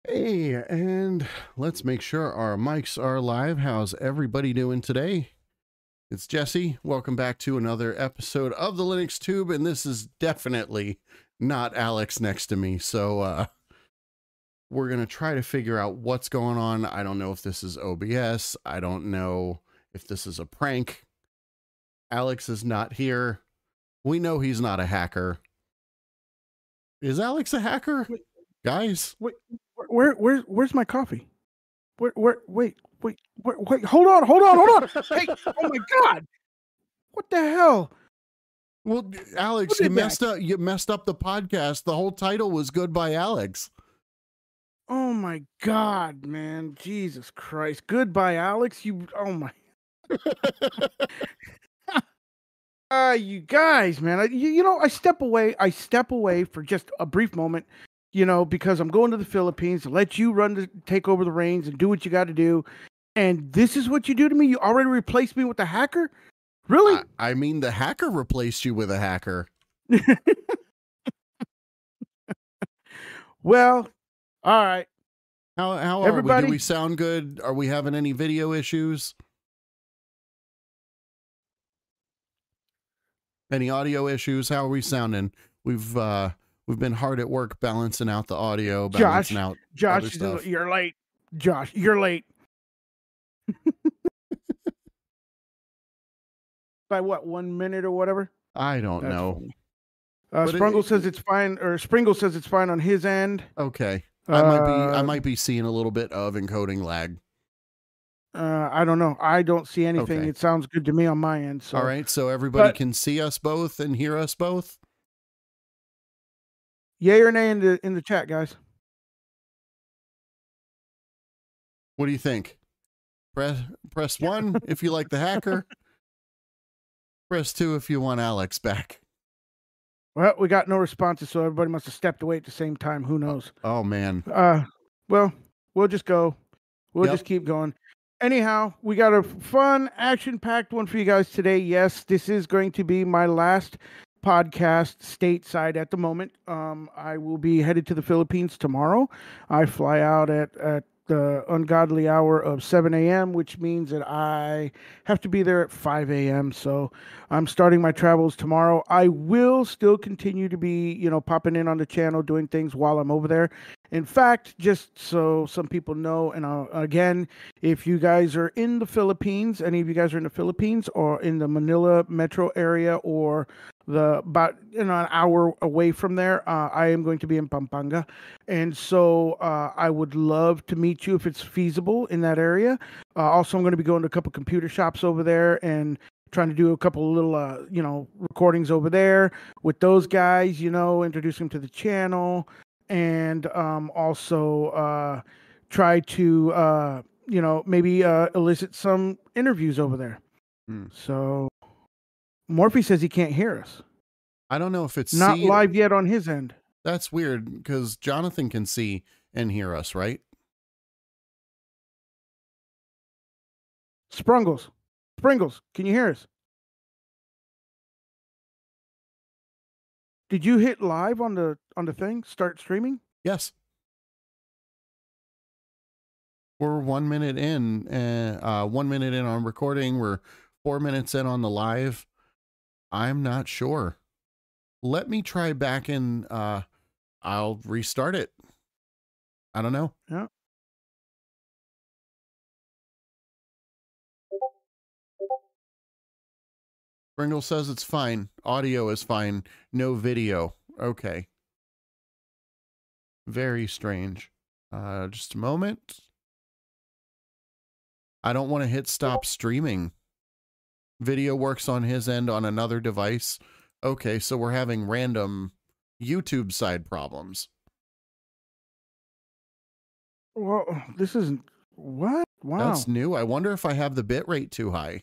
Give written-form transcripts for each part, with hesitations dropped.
Hey, and let's make sure our mics are live. How's everybody doing today? It's Jesse. Welcome back to another episode of the Linux Tube, and this is definitely not Alex next to me. So we're going to try to figure out what's going on. I don't know if this is OBS. I don't know if this is a prank. Alex is not here. We know he's not a hacker. Is Alex a hacker? Wait, Guys? wait, where's my coffee? Wait, hold on. Hey, oh my God, what the hell? Well, Alex, you messed up. You messed up the podcast. The whole title was "Goodbye, Alex." Oh my God, man, Jesus Christ! Goodbye, Alex. Oh my. You guys, man. I step away. I step away for just a brief moment. Because I'm going to the Philippines to let you take over the reins and do what you got to do. And this is what you do to me. You already replaced me with a hacker. Really? I mean, the hacker replaced you with a hacker. Well, all right. How are everybody? We? Do we sound good? Are we having any video issues? Any audio issues? How are we sounding? We've been hard at work balancing out the audio, balancing out Josh, you're late. Josh, you're late. By what, 1 minute or whatever? I don't know. Springle says it's fine, or Springle says it's fine on his end. Okay. I might be seeing a little bit of encoding lag. I don't know. I don't see anything. Okay. It sounds good to me on my end. So. All right. So everybody can see us both and hear us both? Yay or nay in the chat, guys? What do you think? Press 1 if you like the hacker. Press 2 if you want Alex back. Well, we got no responses, so everybody must have stepped away at the same time. Who knows? Oh man. Well, we'll just go. We'll just keep going. Anyhow, we got a fun, action-packed one for you guys today. Yes, this is going to be my last podcast stateside at the moment. I will be headed to the Philippines tomorrow. I fly out at the ungodly hour of 7 a.m., which means that I have to be there at 5 a.m. So I'm starting my travels tomorrow. I will still continue to be, popping in on the channel, doing things while I'm over there. In fact, just so some people know, and again, if you guys are in the Philippines, any of you guys are in the Philippines or in the Manila metro area or about an hour away from there, I am going to be in Pampanga. And so I would love to meet you if it's feasible in that area. Also, I'm going to be going to a couple computer shops over there and trying to do a couple of little, recordings over there with those guys, introduce them to the channel. And also try to, maybe elicit some interviews over there. So Morphe says he can't hear us. I don't know if it's not live yet on his end. That's weird because Jonathan can see and hear us, right? Springles, can you hear us? Did you hit live on the thing? Start streaming? Yes. We're 1 minute in, 1 minute in on recording. We're 4 minutes in on the live. I'm not sure. Let me try back in. I'll restart it. I don't know. Yeah. Pringle says it's fine. Audio is fine. No video. Okay. Very strange. Just a moment. I don't want to hit stop streaming. Video works on his end on another device. Okay, so we're having random YouTube side problems. Well, this isn't... What? Wow. That's new. I wonder if I have the bit rate too high.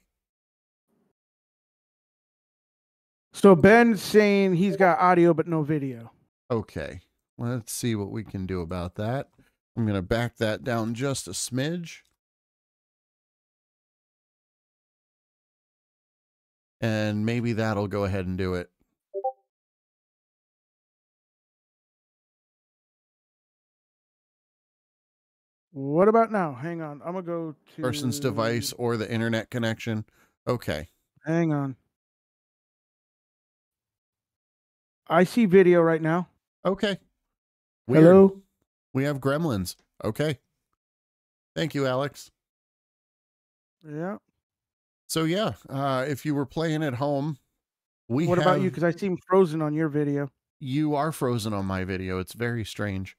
So Ben's saying he's got audio but no video. Okay. Let's see what we can do about that. I'm going to back that down just a smidge. And maybe that'll go ahead and do it. What about now? Hang on. I'm going to go Person's to... device or the internet connection. Okay. Hang on. I see video right now. Okay. Weird. Hello? We have gremlins. Okay. Thank you, Alex. Yeah. So yeah, if you were playing at home, What about you? Because I seem frozen on your video. You are frozen on my video. It's very strange.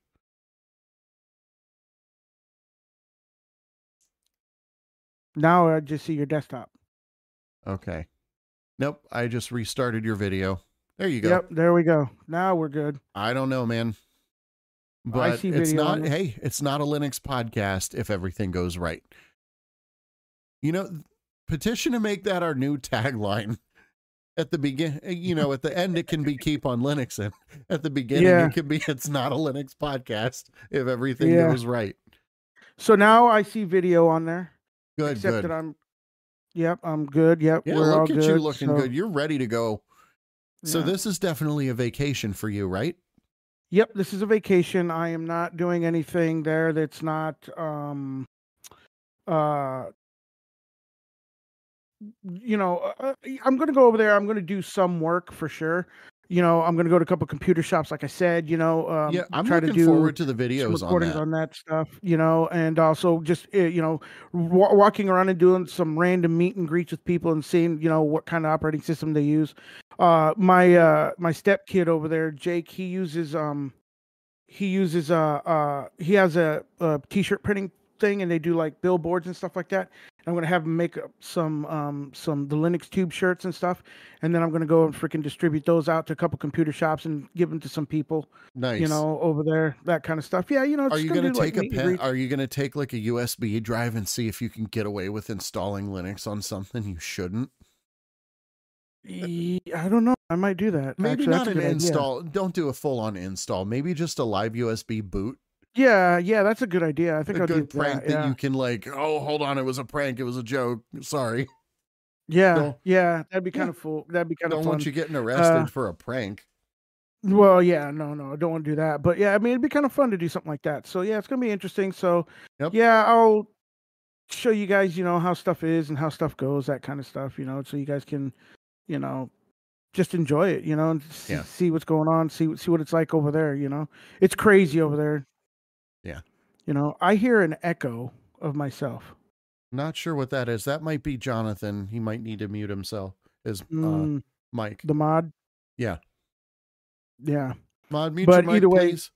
Now I just see your desktop. Okay. Nope. I just restarted your video. There you go. Yep. There we go. Now we're good. I don't know, man. But I see it's video not, hey, it's not a Linux podcast if everything goes right. You know, petition to make that our new tagline. At the begin, you know, at the end, it can be keep on Linux. And at the beginning, it can be, it's not a Linux podcast if everything goes right. So now I see video on there. Good, except good. that I'm good. Yep. Yeah, we're look all at good, you looking good. You're ready to go. So Yeah. this is definitely a vacation for you, right? Yep. This is a vacation. I am not doing anything there that's not, you know, I'm going to go over there. I'm going to do some work for sure. You know, I'm going to go to a couple computer shops, like I said, you know, Yeah, I'm try to looking do forward to the some videos on recordings that. on that stuff, you know, and also just, you know, walking around and doing some random meet and greets with people and seeing, you know, what kind of operating system they use. My step kid over there, Jake, he has a t-shirt printing thing, and they do like billboards and stuff like that. And I'm gonna have him make some the Linux Tube shirts and stuff, and then I'm gonna go and freaking distribute those out to a couple computer shops and give them to some people. Nice. You know, over there, that kind of stuff. Yeah, you know. Are you gonna take a pen? Are you gonna take like a USB drive and see if you can get away with installing Linux on something you shouldn't? I don't know. I might do that. Maybe not an install. Don't do a full-on install. Maybe just a live USB boot. Yeah, that's a good idea. I think I'll do good prank that you can like. Oh, hold on, it was a prank. It was a joke. Sorry. Yeah, that'd be kind of full. That'd be kind of fun. Don't want you getting arrested for a prank. Well, yeah, no, I don't want to do that. But yeah, I mean, it'd be kind of fun to do something like that. So yeah, it's gonna be interesting. So yeah, I'll show you guys, you know, how stuff is and how stuff goes, that kind of stuff, you know, so you guys can, you know, just enjoy it, you know, and see what's going on, see what it's like over there, you know. It's crazy over there. Yeah. You know, I hear an echo of myself. Not sure what that is. That might be Jonathan. He might need to mute himself. His mic. The mod. Yeah. Yeah. Mod, mute your mic, please.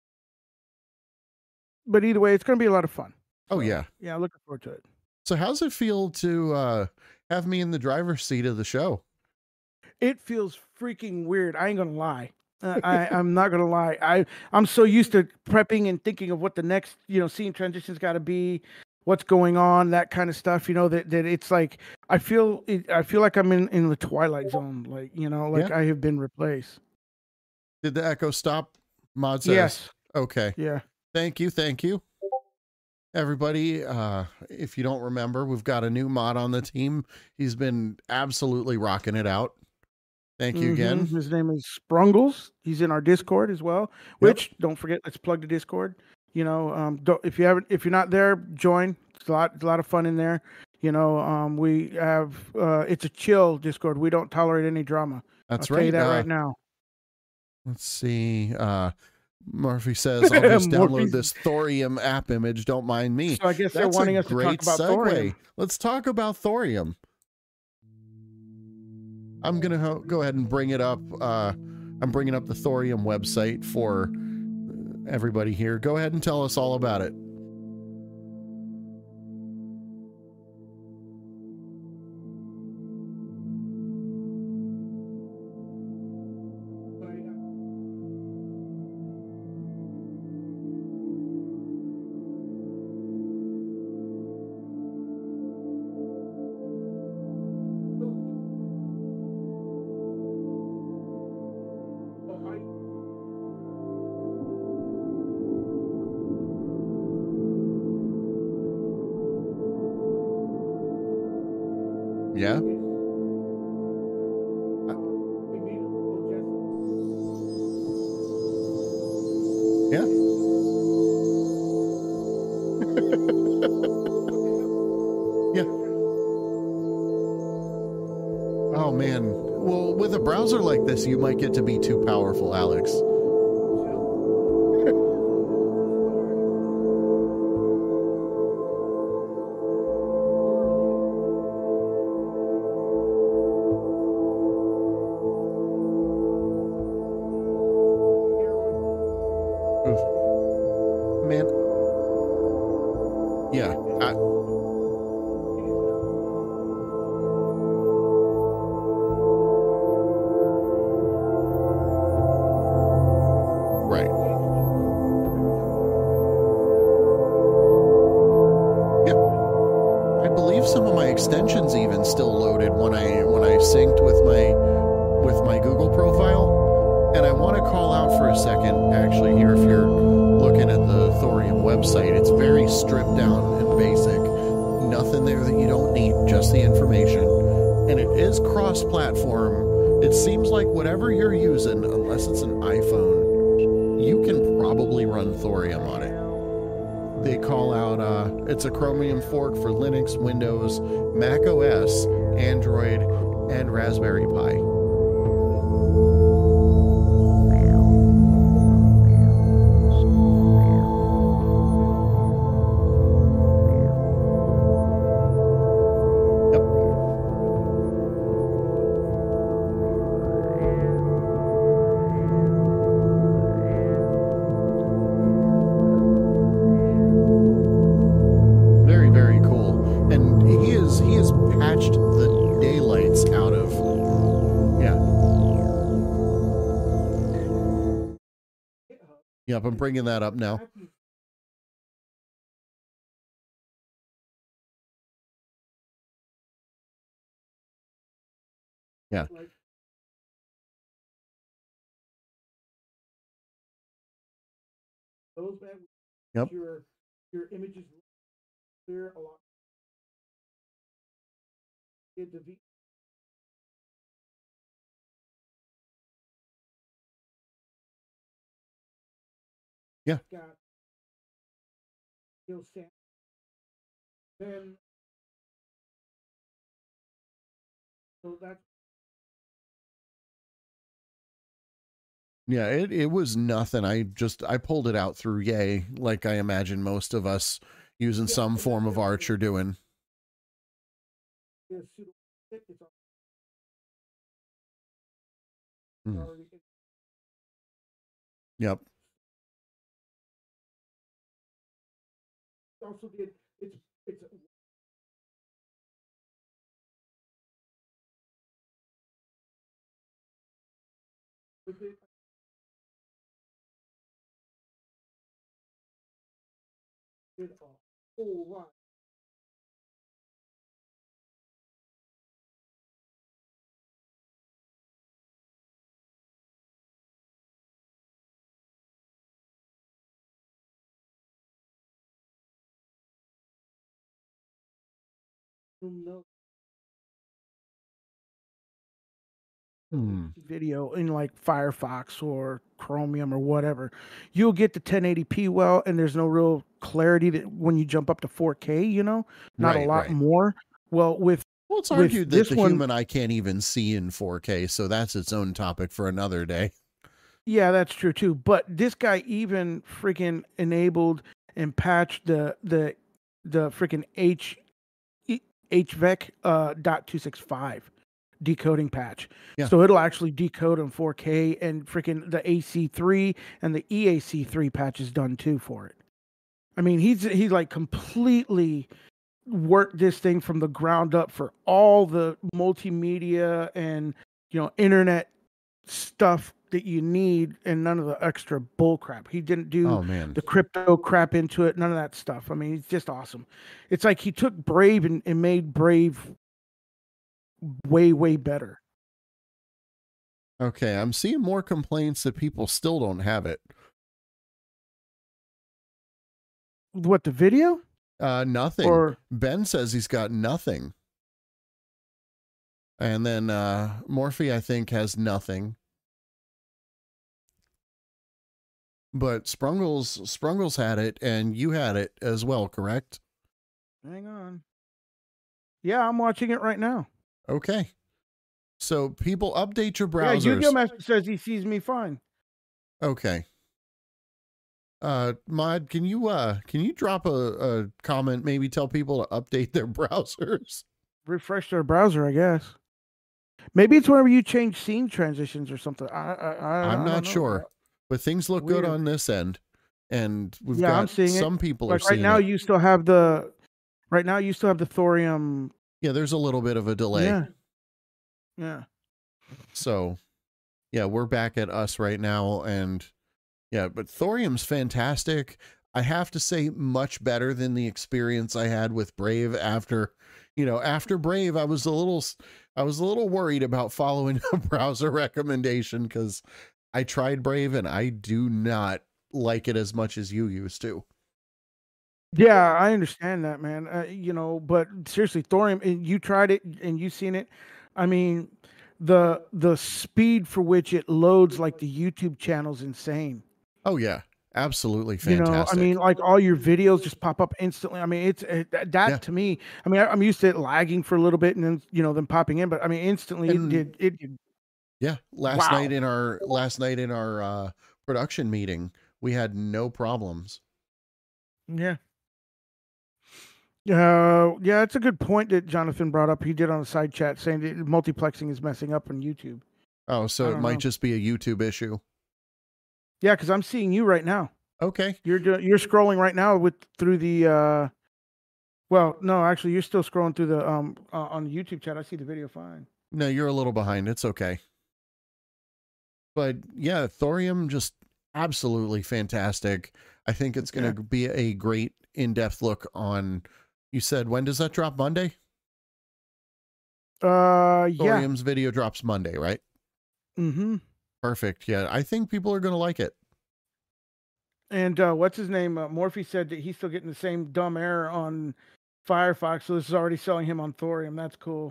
But either way, it's going to be a lot of fun. Oh, yeah. Yeah, looking forward to it. So how's it feel to have me in the driver's seat of the show? It feels freaking weird. I ain't going to lie. I'm not gonna lie. I'm so used to prepping and thinking of what the next, you know, scene transition's got to be, what's going on, that kind of stuff. You know, that it's like I feel like I'm in the Twilight Zone. Like, you know, like I have been replaced. Did the echo stop? Mod says yes. Okay. Yeah. Thank you, everybody. If you don't remember, we've got a new mod on the team. He's been absolutely rocking it out. Thank you again. His name is Sprungles. He's in our Discord as well, which don't forget, let's plug the Discord. You know, if you're not there, join. It's a lot of fun in there. You know, we have, it's a chill Discord. We don't tolerate any drama. That's I'll tell you that right now. Let's see. Murphy says, I'll just download this Thorium app image. Don't mind me. So I guess they're wanting us to talk about Thorium. Let's talk about Thorium. I'm going to go ahead and bring it up. I'm bringing up the Thorium website for everybody here. Go ahead and tell us all about it. Yeah. Yeah. browser like this, you might get to be too powerful, Alex. Man. Yeah. Right. Yeah. I believe some of my extensions even still loaded when I synced with my Google profile. And I want to call out for a second, actually, here, if you're looking at the Thorium website, it's very stripped down and basic. Nothing there that you don't need, just the information. And it is cross-platform. It seems like whatever you're using, unless it's an iPhone, you can probably run Thorium on it. They call out, it's a Chromium fork for Linux, Windows, Mac OS, Android, and Raspberry Pi. Yep, I'm bringing that up now. Yeah. Yep. Your images clear a lot. Yeah. Then so that's yeah, it was nothing. I pulled it out through Yay, like I imagine most of us using some form of Arch are doing. Yep. Also did it's did a whole lot. Video in like Firefox or Chromium or whatever, you'll get the 1080p well, and there's no real clarity that when you jump up to 4K, not a lot more. Well, it's argued that the human eye can't even see in 4K, so that's its own topic for another day. Yeah, that's true too. But this guy even freaking enabled and patched the freaking HVEC .265 decoding patch. Yeah. So it'll actually decode in 4K, and freaking the AC3 and the EAC3 patch is done too for it. I mean, he's like completely worked this thing from the ground up for all the multimedia and internet stuff that you need, and none of the extra bull crap. He didn't do the crypto crap into it, none of that stuff. I mean, he's just awesome. It's like he took Brave and made Brave way better. Okay, I'm seeing more complaints that people still don't have it. What, the video? Nothing. Ben says he's got nothing. And then Morphe, I think, has nothing. But Sprungles had it, and you had it as well, correct? Hang on. Yeah, I'm watching it right now. Okay. So people update your Yeah, Yu-Gi-Oh! browsers. Master says he sees me fine. Okay. Mod, can you drop a comment, maybe tell people to update their browsers? Refresh their browser, I guess. Maybe it's whenever you change scene transitions or something. I'm I not don't know. sure, but things look good Weird. on this end, and we've Yeah, I'm got seeing it. some people are Like right seeing now, it. you still have the thorium. Yeah, there's a little bit of a delay. Yeah. Yeah. So, yeah, we're back at us right now, and yeah, but thorium's fantastic. I have to say, much better than the experience I had with Brave. After Brave, I was a little worried about following a browser recommendation, because I tried Brave and I do not like it as much as you used to. Yeah, I understand that, man. But seriously, thorium, and you tried it and you seen it. I mean, the speed for which it loads like the YouTube channel's insane. Oh yeah, absolutely I fantastic. mean, like all your videos just pop up instantly. I mean, that to me. I mean, I'm used to it lagging for a little bit and then then popping in, but I mean, instantly it did. Yeah, last night in our production meeting, we had no problems. Yeah. Yeah, it's a good point that Jonathan brought up. He did on the side chat saying that multiplexing is messing up on YouTube. Oh, so it might just be a YouTube issue. Yeah, because I'm seeing you right now. Okay. You're scrolling right now through the well, no, actually you're still scrolling through the on the YouTube chat. I see the video fine. No, you're a little behind. It's okay. But yeah, thorium just absolutely fantastic. I think it's going to be a great in-depth look on. You said, when does that drop? Monday? Yeah. Thorium's video drops Monday, right? Mm-hmm. Perfect. Yeah, I think people are going to like it. And what's his name? Morphe said that he's still getting the same dumb error on Firefox, so this is already selling him on thorium. That's cool.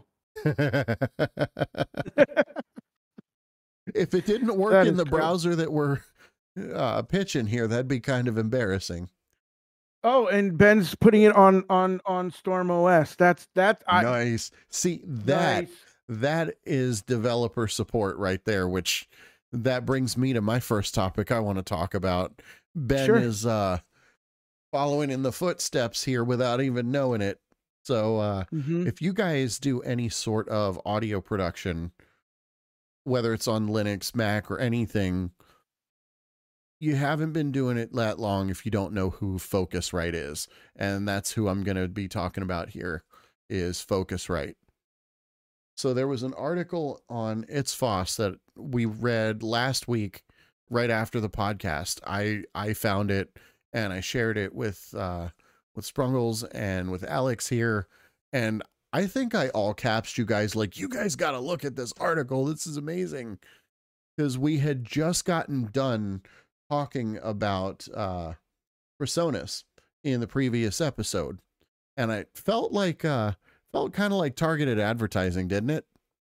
If it didn't work in the browser that we're pitching here, that'd be kind of embarrassing. Oh, and Ben's putting it on Storm OS. That's nice. See, that is developer support right there, which that brings me to my first topic I want to talk about. Ben is following in the footsteps here without even knowing it. So if you guys do any sort of audio production, whether it's on Linux, Mac, or anything, you haven't been doing it that long if you don't know who Focusrite is. And that's who I'm going to be talking about here, is Focusrite. So there was an article on It's Foss that we read last week right after the podcast. I found it and I shared it with Sprungles and with Alex here. And I think I all capsed you guys, like, you guys got to look at this article. This is amazing. Because we had just gotten done talking about Presonus in the previous episode. And I felt kind of like targeted advertising, didn't it?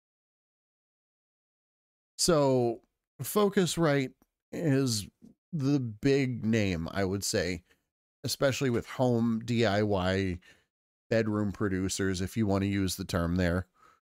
So Focusrite is the big name, I would say, especially with home DIY bedroom producers, if you want to use the term there.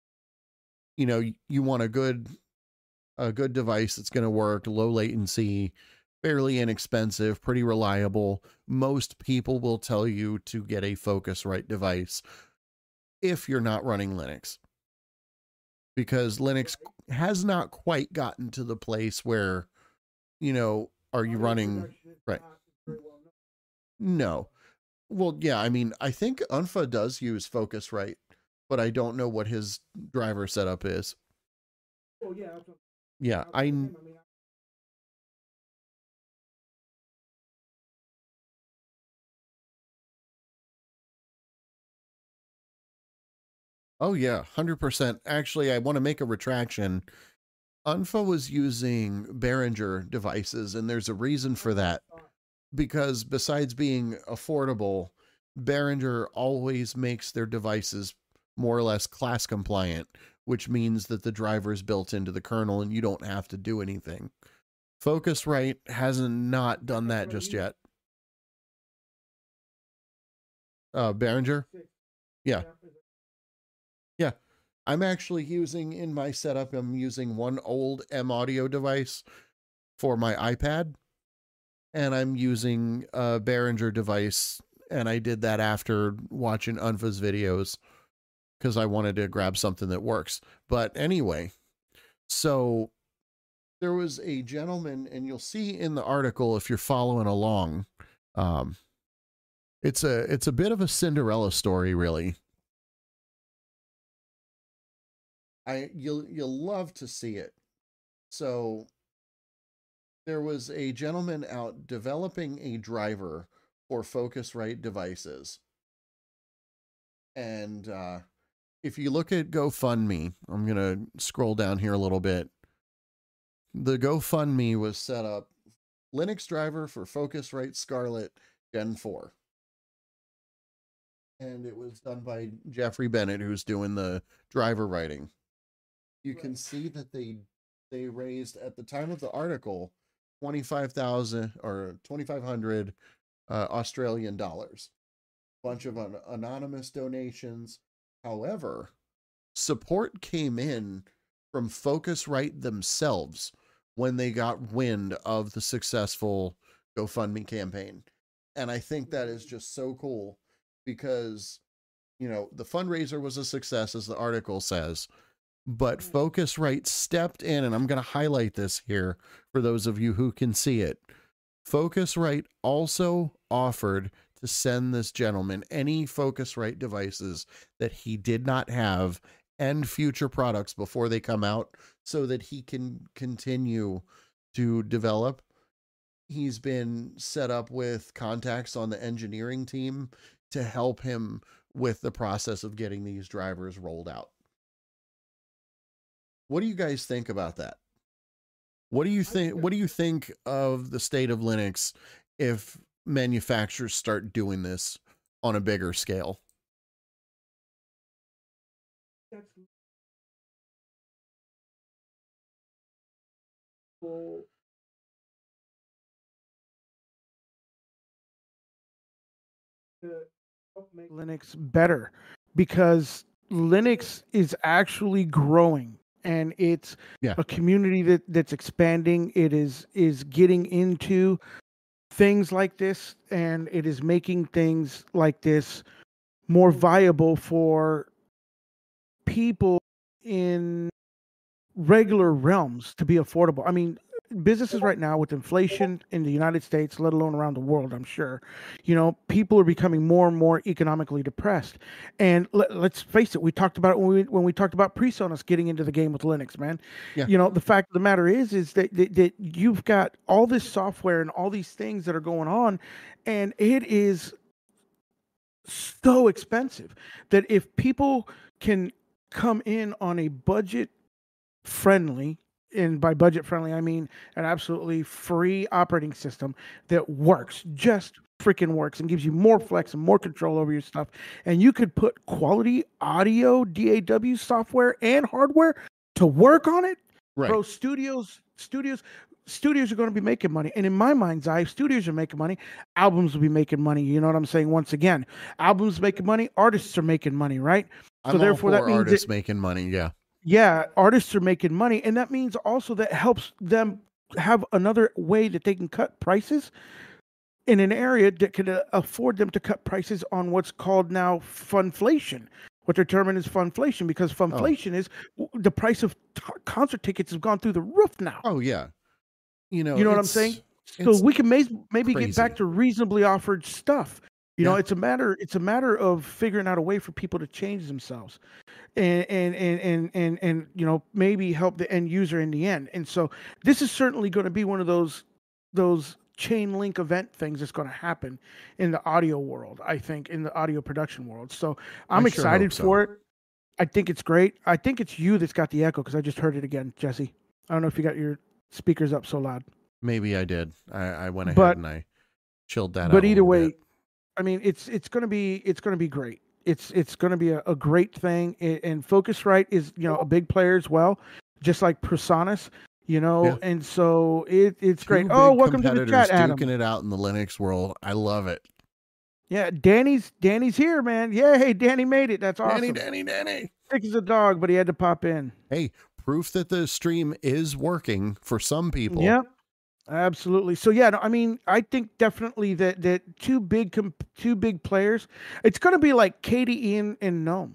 You want a good device that's going to work, low latency, fairly inexpensive, pretty reliable. Most people will tell you to get a Focusrite device if you're not running Linux, because Linux has not quite gotten to the place where, are you running right? No. Well, yeah, I mean, I think Unfa does use Focusrite, but I don't know what his driver setup is. Oh yeah. Yeah, Oh yeah, 100%. Actually, I want to make a retraction. Unfa was using Behringer devices, and there's a reason for that. Because besides being affordable, Behringer always makes their devices more or less class compliant, which means that the driver is built into the kernel and you don't have to do anything. Focusrite hasn't not done that just yet. Behringer? Yeah. Yeah. I'm actually using in my setup, I'm using one old M Audio device for my iPad, and I'm using a Behringer device. And I did that after watching Unfa's videos because I wanted to grab something that works. But anyway, so there was a gentleman, and you'll see in the article if you're following along. It's a bit of a Cinderella story, really. You'll love to see it. So there was a gentleman out developing a driver for Focusrite devices. And if you look at GoFundMe, I'm going to scroll down here a little bit. The GoFundMe was set up Linux driver for Focusrite Scarlett Gen 4. And it was done by Jeffrey Bennett, who's doing the driver writing. You can see that they raised, at the time of the article, 25,000 or 2,500 Australian dollars. Bunch of anonymous donations. However, support came in from Focusrite themselves when they got wind of the successful GoFundMe campaign. And I think that is just so cool because, you know, the fundraiser was a success, as the article says, but Focusrite stepped in, and I'm going to highlight this here for those of you who can see it. Focusrite also offered to send this gentleman any Focusrite devices that he did not have and future products before they come out so that he can continue to develop. He's been set up with contacts on the engineering team to help him with the process of getting these drivers rolled out. What do you guys think about that? What do you think? What do you think of the state of Linux if manufacturers start doing this on a bigger scale? Make Linux better, because Linux is actually growing, and it's a community that's expanding. It is getting into things like this, and it is making things like this more viable for people in regular realms to be affordable. I mean, businesses right now with inflation in the United States, let alone around the world, I'm sure, you know, people are becoming more and more economically depressed. And let's face it, we talked about it when we talked about PreSonus getting into the game with Linux, man. Yeah. You know, the fact of the matter is that you've got all this software and all these things that are going on, and it is so expensive that if people can come in on a budget friendly, and by budget friendly I mean an absolutely free operating system that works, just freaking works, and gives you more flex and more control over your stuff, and you could put quality audio DAW software and hardware to work on it, right? Bro, studios are going to be making money, and in my mind's eye, studios are making money, albums will be making money. You know what I'm saying? Once again, albums making money, artists are making money, right? So therefore that means artists making money. Yeah, artists are making money, and that means also that helps them have another way that they can cut prices in an area that could afford them to cut prices on what's called now funflation. What they're terming is funflation, because funflation is the price of concert tickets has gone through the roof now. Oh yeah, you know what I'm saying. So we can maybe get back to reasonably offered stuff. You know, it's a matter of figuring out a way for people to change themselves, and you know, maybe help the end user in the end. And so this is certainly going to be one of those chain link event things that's going to happen in the audio world, I think, in the audio production world. So I'm excited for it. I think it's great. I think it's you that's got the echo, because I just heard it again, Jesse. I don't know if you got your speakers up so loud. Maybe I did. I went ahead and I chilled that out. But either way, I mean, it's going to be great. It's going to be a great thing. And Focusrite is, you know, a big player as well, just like PreSonus, you know. And so it's great. Oh, welcome to the chat, Adam. Duking it out in the Linux world. I love it. Yeah, Danny's here, man. Yeah, hey, Danny made it. That's awesome. Danny. thick as a dog, but he had to pop in. Hey, proof that the stream is working for some people. Yep. Absolutely. So yeah, no, I mean, I think definitely that two big players. It's going to be like Katie, Ian, and Gnome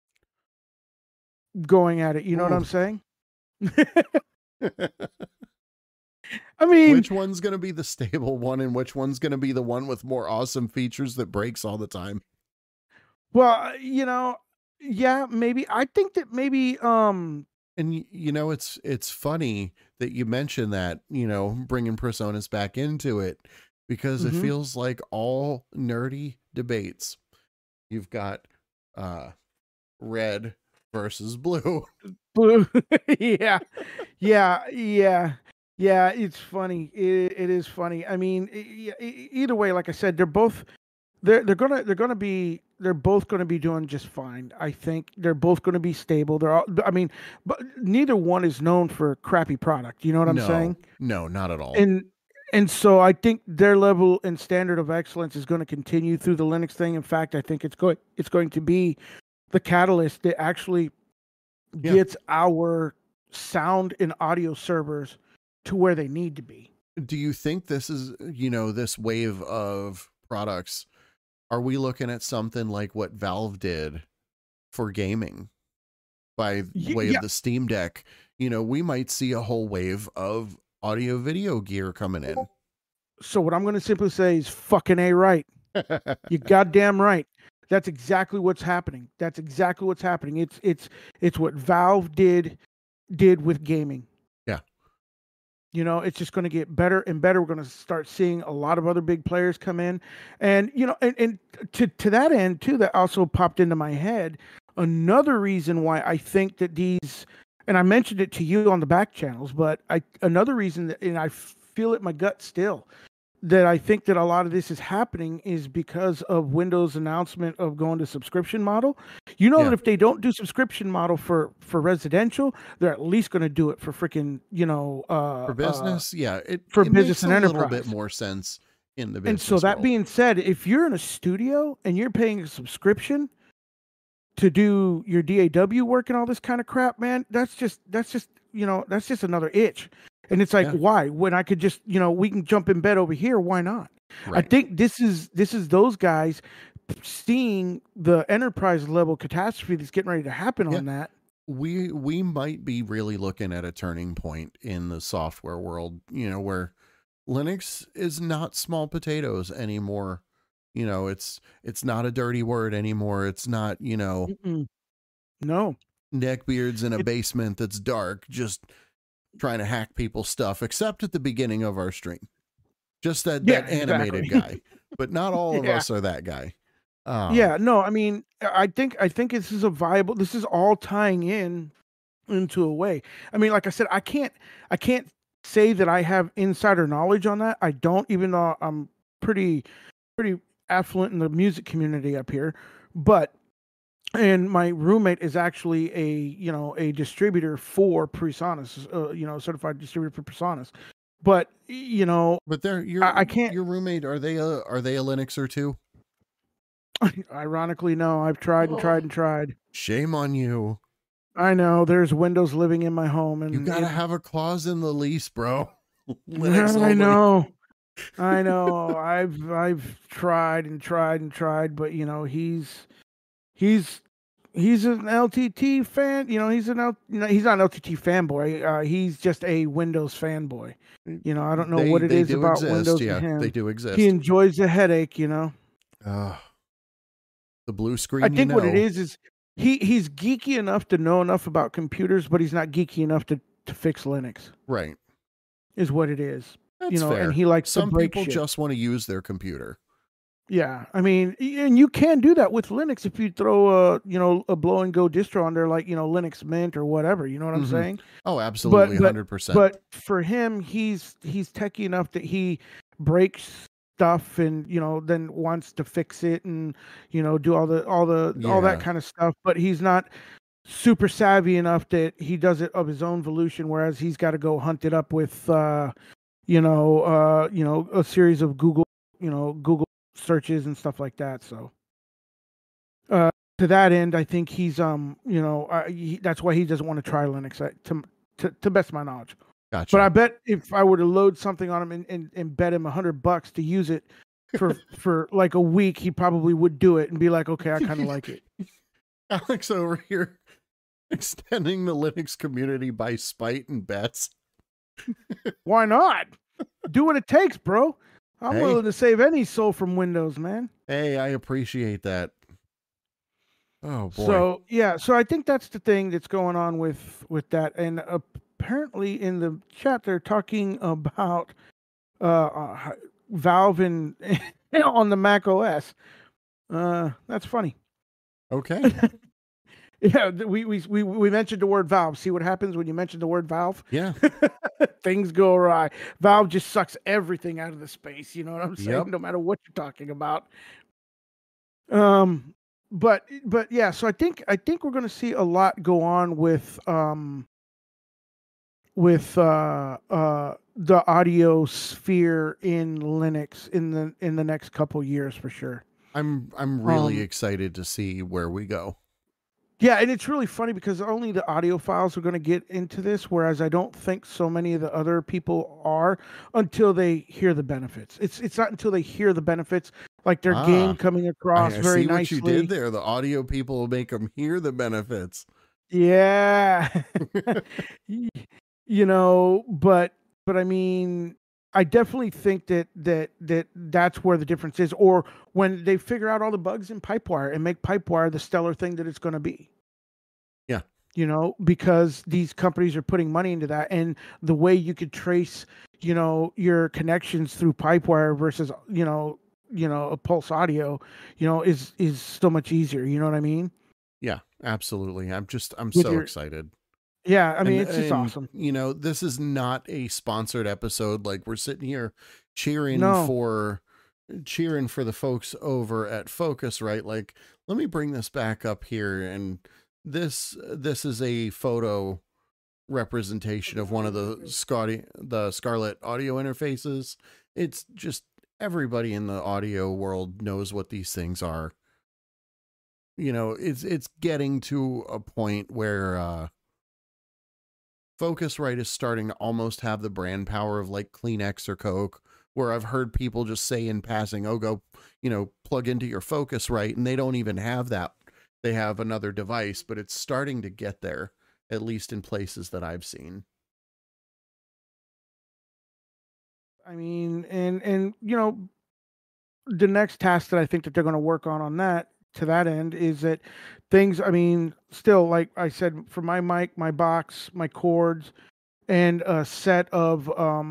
going at it. You know what I'm saying? I mean, which one's going to be the stable one, and which one's going to be the one with more awesome features that breaks all the time? Well, you know, yeah, maybe. I think that maybe. And you know, it's funny that you mentioned that, you know, bringing PreSonus back into it, because it feels like all nerdy debates. You've got red versus blue. Blue. Yeah. It's funny. It is funny. I mean, either way, like I said, they're both gonna be doing just fine. I think they're both gonna be stable. I mean, but neither one is known for a crappy product. You know what I'm saying? No, not at all. And so I think their level and standard of excellence is going to continue through the Linux thing. In fact, I think it's going to be the catalyst that actually gets our sound and audio servers to where they need to be. Do you think this is, you know, this wave of products, are we looking at something like what Valve did for gaming by way of the Steam Deck? You know, we might see a whole wave of audio video gear coming in. So what I'm going to simply say is fucking A right. You goddamn right. That's exactly what's happening. That's exactly what's happening. It's what Valve did with gaming. Yeah. You know, it's just going to get better and better. We're going to start seeing a lot of other big players come in. And, you know, and to that end, too, that also popped into my head. Another reason why I think that these, and I mentioned it to you on the back channels, but another reason that, and I feel it in my gut still, that I think that a lot of this is happening is because of Windows' announcement of going to subscription model. You know that if they don't do subscription model for residential, they're at least going to do it for freaking, you know, for business. It business makes and a enterprise. little bit more sense in the business. And so that world. being said, if you're in a studio and you're paying a subscription to do your DAW work and all this kind of crap, man, that's just you know, that's just another itch. And it's like, why? When I could just, you know, we can jump in bed over here. Why not? Right. I think this is those guys seeing the enterprise level catastrophe that's getting ready to happen on that. We might be really looking at a turning point in the software world, you know, where Linux is not small potatoes anymore. You know, it's not a dirty word anymore. It's not, you know, no neckbeards in a basement that's dark, just trying to hack people's stuff, except at the beginning of our stream. Just that animated guy. But not all of us are that guy. No, I mean, I think this is all tying into a way. I mean, like I said, I can't say that I have insider knowledge on that. I don't, even though I'm pretty affluent in the music community up here. And my roommate is actually a distributor for PreSonus, you know, certified distributor for PreSonus. But, you know, I can't. Your roommate, are they a Linuxer too? Ironically, no. I've tried and tried and tried. Shame on you. I know. There's Windows living in my home, and you gotta have a clause in the lease, bro. I know. I've tried and tried and tried, but you know, he's an LTT fan. You know, he's not an LTT fanboy. He's just a Windows fanboy. You know, I don't know what it is about Windows. Yeah, him. They do exist. He enjoys the headache. You know, the blue screen. I think what it is he's geeky enough to know enough about computers, but he's not geeky enough to fix Linux. Right, is what it is. That's you know, fair. And he likes some to break people shit. just want to use their computer. Yeah, I mean, and you can do that with Linux if you throw a blow and go distro on there, like, you know, Linux Mint or whatever. You know what I'm saying? Oh, absolutely, 100%. But for him, he's techie enough that he breaks stuff and, you know, then wants to fix it and, you know, do all that kind of stuff. But he's not super savvy enough that he does it of his own volition, whereas he's got to go hunt it up with a series of Google searches and stuff like that. So to to that end, I think he's that's why he doesn't want to try Linux, to best of my knowledge. Gotcha. But I bet if I were to load something on him and bet him $100 to use it for like a week, he probably would do it and be like, okay, I kind of like it. Alex over here extending the Linux community by spite and bets. Why not? Do what it takes, bro. I'm willing to save any soul from Windows, man. Hey, I appreciate that. Oh boy. So yeah, so I think that's the thing that's going on with that. And apparently in the chat they're talking about Valve and on the Mac OS. That's funny. Okay. Yeah, we mentioned the word Valve. See what happens when you mention the word Valve? Yeah. Things go awry. Valve just sucks everything out of the space. You know what I'm saying? Yep. No matter what you're talking about. But yeah, so I think we're going to see a lot go on with the audio sphere in Linux in the next couple years for sure. I'm really excited to see where we go. Yeah, and it's really funny because only the audiophiles are going to get into this, whereas I don't think so many of the other people are until they hear the benefits. It's not until they hear the benefits, like their game coming across very nicely. I see what you did there. The audio people will make them hear the benefits. Yeah. You know, but I mean, I definitely think that's where the difference is, or when they figure out all the bugs in Pipewire and make Pipewire the stellar thing that it's going to be. Yeah. You know, because these companies are putting money into that, and the way you could trace, you know, your connections through Pipewire versus, you know, a Pulse Audio, you know, is so much easier. You know what I mean? Yeah, absolutely. I'm so excited. Yeah, I mean, it's just awesome. You know, this is not a sponsored episode. Like, we're sitting here cheering for the folks over at Focusrite. Like, let me bring this back up here. And this is a photo representation of one of the Scarlett audio interfaces. It's just everybody in the audio world knows what these things are. You know, it's getting to a point where Focusrite is starting to almost have the brand power of like Kleenex or Coke, where I've heard people just say in passing, oh, go, you know, plug into your Focusrite, and they don't even have that. They have another device, but it's starting to get there, at least in places that I've seen. I mean, and you know, the next task that I think that they're going to work on that, to that end, is that things, I mean, still, like I said, for my mic, my box, my cords, and a set of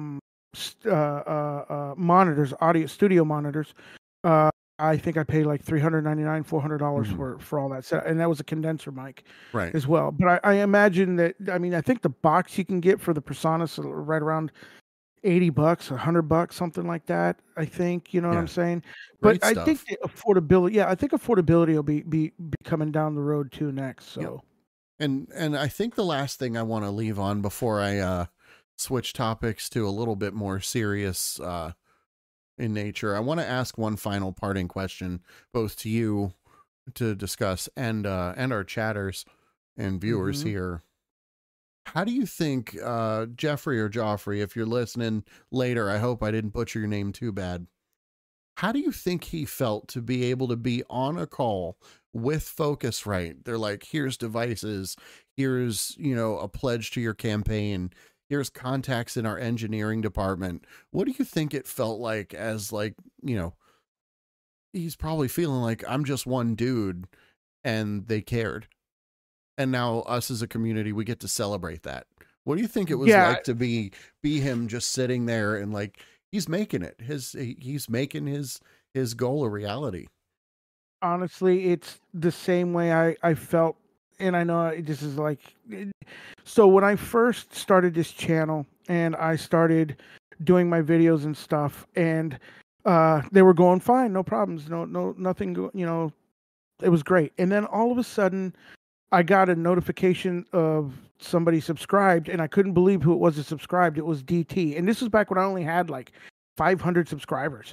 monitors, audio studio monitors, I think I paid like $399, $400 for all that set, and that was a condenser mic, right, as well. But I imagine that, I mean, I think the box you can get for the PreSonus right around $80, $100, something like that. I think, you know what I'm saying. But I think the affordability, I think affordability will be coming down the road too next. So, and I think the last thing I want to leave on before I switch topics to a little bit more serious in nature, I want to ask one final parting question, both to you to discuss and our chatters and viewers here. How do you think, Jeffrey or Joffrey, if you're listening later, I hope I didn't butcher your name too bad. How do you think he felt to be able to be on a call with Focusrite? They're like, here's devices, here's, you know, a pledge to your campaign, here's contacts in our engineering department. What do you think it felt like as, like, you know, he's probably feeling like, I'm just one dude and they cared. And now us as a community, we get to celebrate that. What do you think it was like to be him just sitting there and like, he's making it, he's making his goal a reality? Honestly, it's the same way I felt. And I know this is like, so when I first started this channel and I started doing my videos and stuff, and they were going fine, no problems, nothing, you know, it was great. And then all of a sudden I got a notification of somebody subscribed, and I couldn't believe who it was that subscribed. It was DT. And this was back when I only had like 500 subscribers,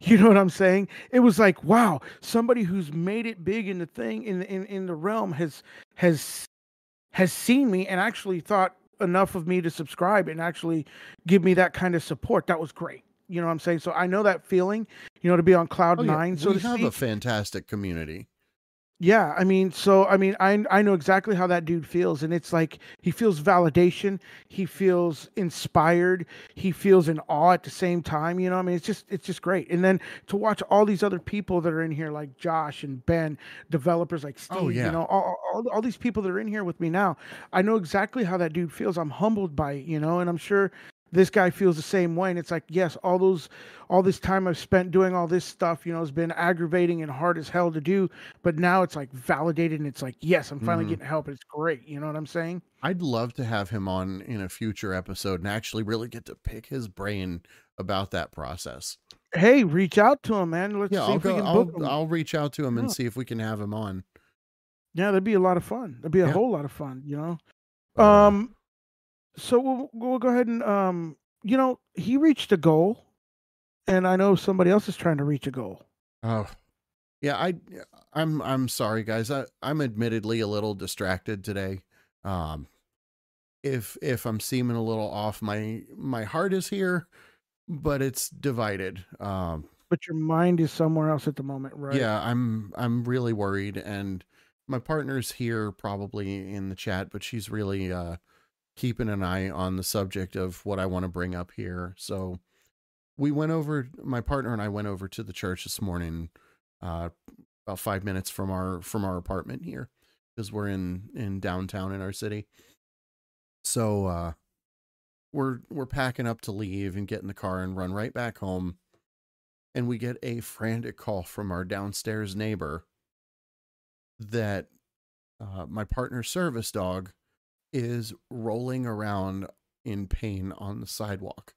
You know what I'm saying? It was like, wow, somebody who's made it big in the thing in the realm has has seen me and actually thought enough of me to subscribe and actually give me that kind of support. That was great. You know what I'm saying? So I know that feeling, to be on cloud Oh yeah, nine, so we to have a speak. fantastic community. Yeah, I know exactly how that dude feels, and it's like he feels validation, he feels inspired, he feels in awe at the same time. It's just great. And then to watch all these other people that are in here, like Josh and Ben, developers like Oh Steve, yeah. all these people that are in here with me now, I know exactly how that dude feels. I'm humbled by it, and I'm sure this guy feels the same way. And it's like, yes, all this time I've spent doing all this stuff, has been aggravating and hard as hell to do, but now it's like validated and it's like, yes, I'm finally Hmm. getting help. It's great. You know what I'm saying? I'd love to have him on in a future episode and actually really get to pick his brain about that process. Hey, reach out to him, man. Let's Yeah, see I'll if we go. can book him. I'll reach out to him and Yeah. see if we can have him on. Yeah, that'd be a lot of fun. That'd be a Yeah, whole lot of fun. but Um, so we'll go ahead and he reached a goal, and I know somebody else is trying to reach a goal. oh yeah, I'm sorry guys. I'm admittedly a little distracted today. Um, if I'm seeming a little off, my heart is here, but it's divided. But your mind is somewhere else at the moment, right? Yeah, I'm really worried, and my partner's here probably in the chat, but she's really keeping an eye on the subject of what I want to bring up here. So my partner and I went over to the church this morning, uh, about 5 minutes from our apartment here, because we're in downtown in our city. So we're packing up to leave and get in the car and run right back home, and we get a frantic call from our downstairs neighbor that my partner's service dog is rolling around in pain on the sidewalk.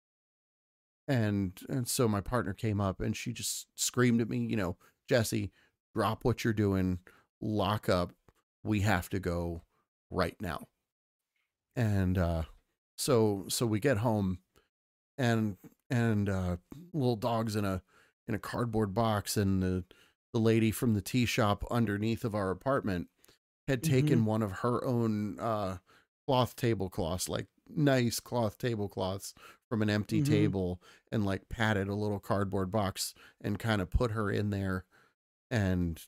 And so my partner came up and she just screamed at me, Jesse, drop what you're doing, lock up. We have to go right now. And so we get home, and little dog's in a cardboard box, and the lady from the tea shop underneath of our apartment had Mm-hmm. taken one of her own cloth tablecloths, like nice cloth tablecloths from an empty Mm-hmm. table, and like patted a little cardboard box and kind of put her in there. And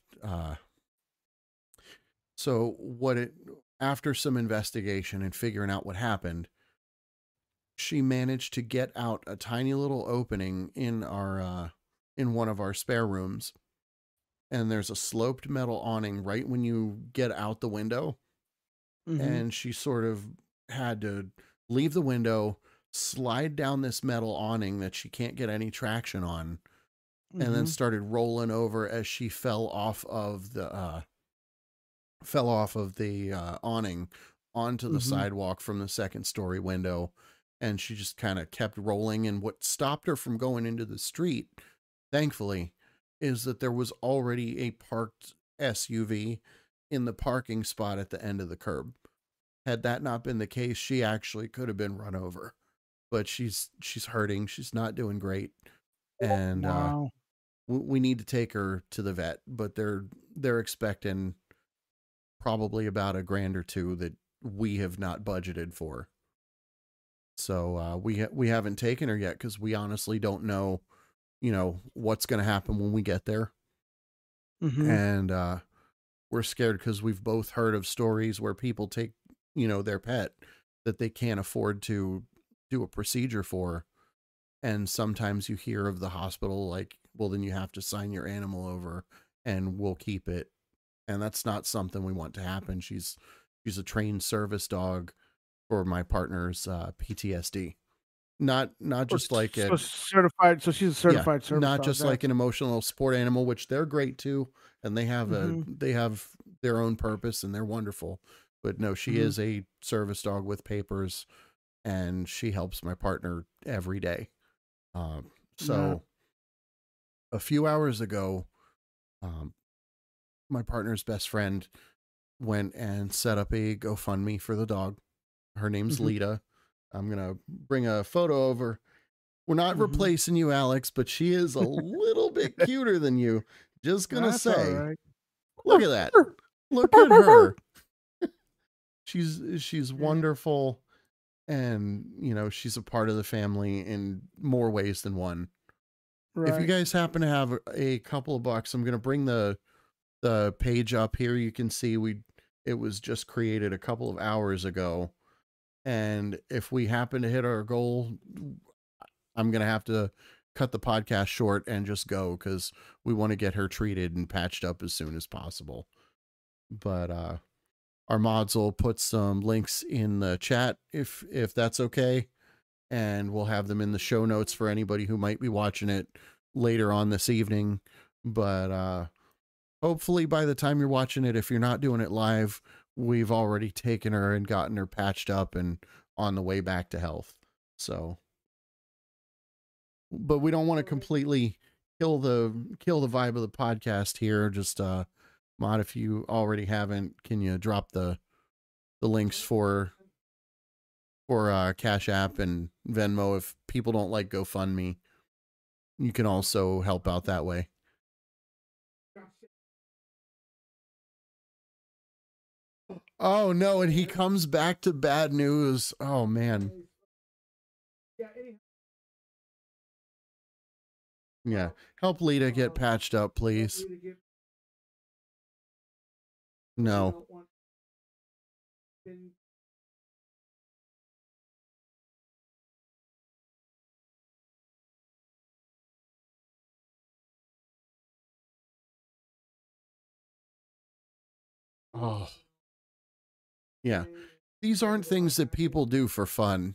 so after some investigation and figuring out what happened, she managed to get out a tiny little opening in our in one of our spare rooms, and there's a sloped metal awning right when you get out the window, Mm-hmm. and she sort of had to leave the window, slide down this metal awning that she can't get any traction on, and then Mm-hmm. started rolling over as she fell off of the awning onto the Mm-hmm. sidewalk from the second story window. And she just kind of kept rolling. And what stopped her from going into the street, thankfully, is that there was already a parked SUV in the parking spot at the end of the curb. Had that not been the case, she actually could have been run over. But she's hurting. She's not doing great. And Wow. we need to take her to the vet, but they're expecting probably about $1,000 or $2,000 that we have not budgeted for. So we haven't taken her yet because we honestly don't know, what's going to happen when we get there. Mm-hmm. And we're scared because we've both heard of stories where people take, their pet that they can't afford to do a procedure for. And sometimes you hear of the hospital like, well, then you have to sign your animal over and we'll keep it. And that's not something we want to happen. She's a trained service dog for my partner's PTSD. Not just like So certified. So she's a yeah, certified service not dog. just like That's an emotional support animal, which they're great too, and mm-hmm. they have their own purpose and they're wonderful. But no, she Mm-hmm. is a service dog with papers, and she helps my partner every day. Um, Yeah. so a few hours ago, um, my partner's best friend went and set up a GoFundMe for the dog. Her name's Mm-hmm. Lita. I'm gonna bring a photo over We're not Mhm. replacing you, Alex, but she is a little bit cuter than you. Just gonna That's all say. right. Look at that. Look at her. She's wonderful, and you know, she's a part of the family in more ways than one. If you Right. guys happen to have a couple of bucks, I'm gonna bring the page up here. You can see it was just created a couple of hours ago. And if we happen to hit our goal, I'm going to have to cut the podcast short and just go because we want to get her treated and patched up as soon as possible. But our mods will put some links in the chat if that's okay. And we'll have them in the show notes for anybody who might be watching it later on this evening. But hopefully by the time you're watching it, if you're not doing it live, we've already taken her and gotten her patched up and on the way back to health. So, but we don't want to completely kill the vibe of the podcast here. Just mod, if you already haven't, can you drop the links for Cash App and Venmo? If people don't like GoFundMe, you can also help out that way. Oh no, and he comes back to bad news. Oh man. Yeah. Help Lita get patched up, please. No. Oh. Yeah. These aren't things that people do for fun.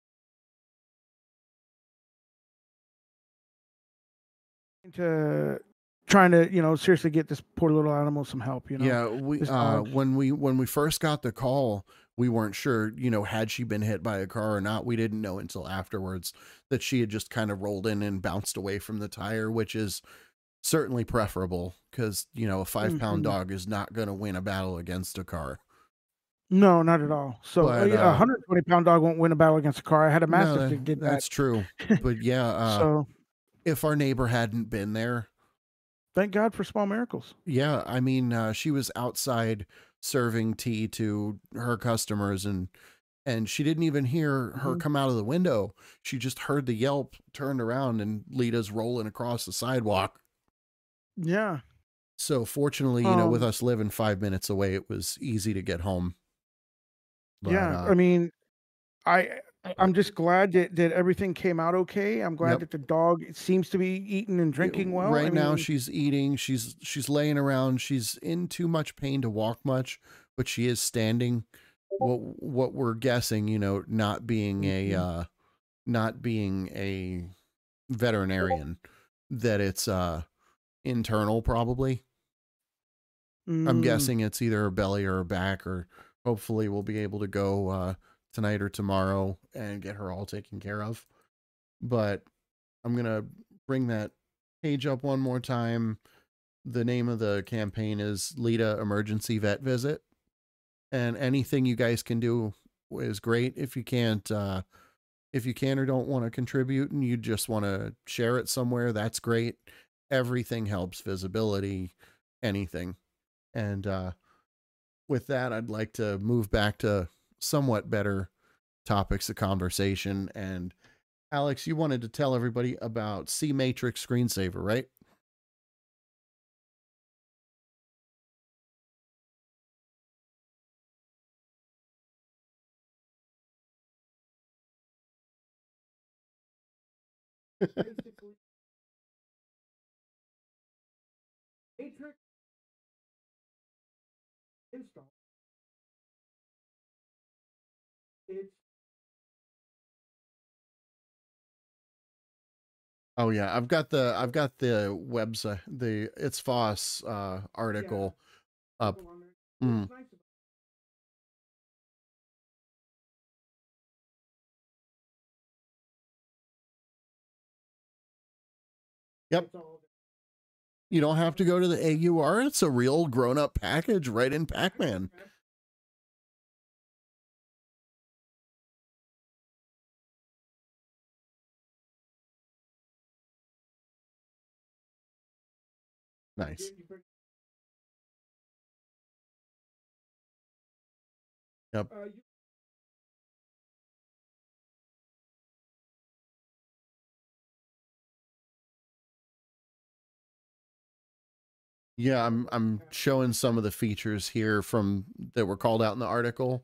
Trying to, seriously get this poor little animal some help, Yeah, when we first got the call, we weren't sure, had she been hit by a car or not. We didn't know until afterwards that she had just kind of rolled in and bounced away from the tire, which is certainly preferable because, a 5-pound dog is not going to win a battle against a car. No, not at all. So But, a 120-pound dog won't win a battle against a car. I had a Mastiff that did that. That's true. But yeah, so if our neighbor hadn't been there, thank God for small miracles. yeah, I mean, she was outside serving tea to her customers, and she didn't even hear her come out of the window. She just heard the yelp, turned around, and Lita's rolling across the sidewalk. Yeah. So fortunately, with us living 5 minutes away, it was easy to get home. But, yeah, I mean, I'm just glad that everything came out okay. I'm glad that the dog seems to be eating and drinking well. Right now, she's eating. She's laying around. She's in too much pain to walk much, but she is standing. What we're guessing, not being a veterinarian, that it's internal probably. I'm guessing it's either a belly or a back, or hopefully we'll be able to go tonight or tomorrow and get her all taken care of. But I'm going to bring that page up one more time. The name of the campaign is Lita Emergency Vet Visit. And anything you guys can do is great. If you can't, if you can or don't want to contribute and you just want to share it somewhere, that's great. Everything helps. Visibility, anything. And with that, I'd like to move back to somewhat better topics of conversation. And Alex, you wanted to tell everybody about C-Matrix Screensaver, right? Matrix install. Oh yeah, I've got the website, the It's Foss article up. Yep. You don't have to go to the AUR. It's a real grown-up package right in Pac-Man. Nice. Yep. Yeah, I'm showing some of the features here from that were called out in the article.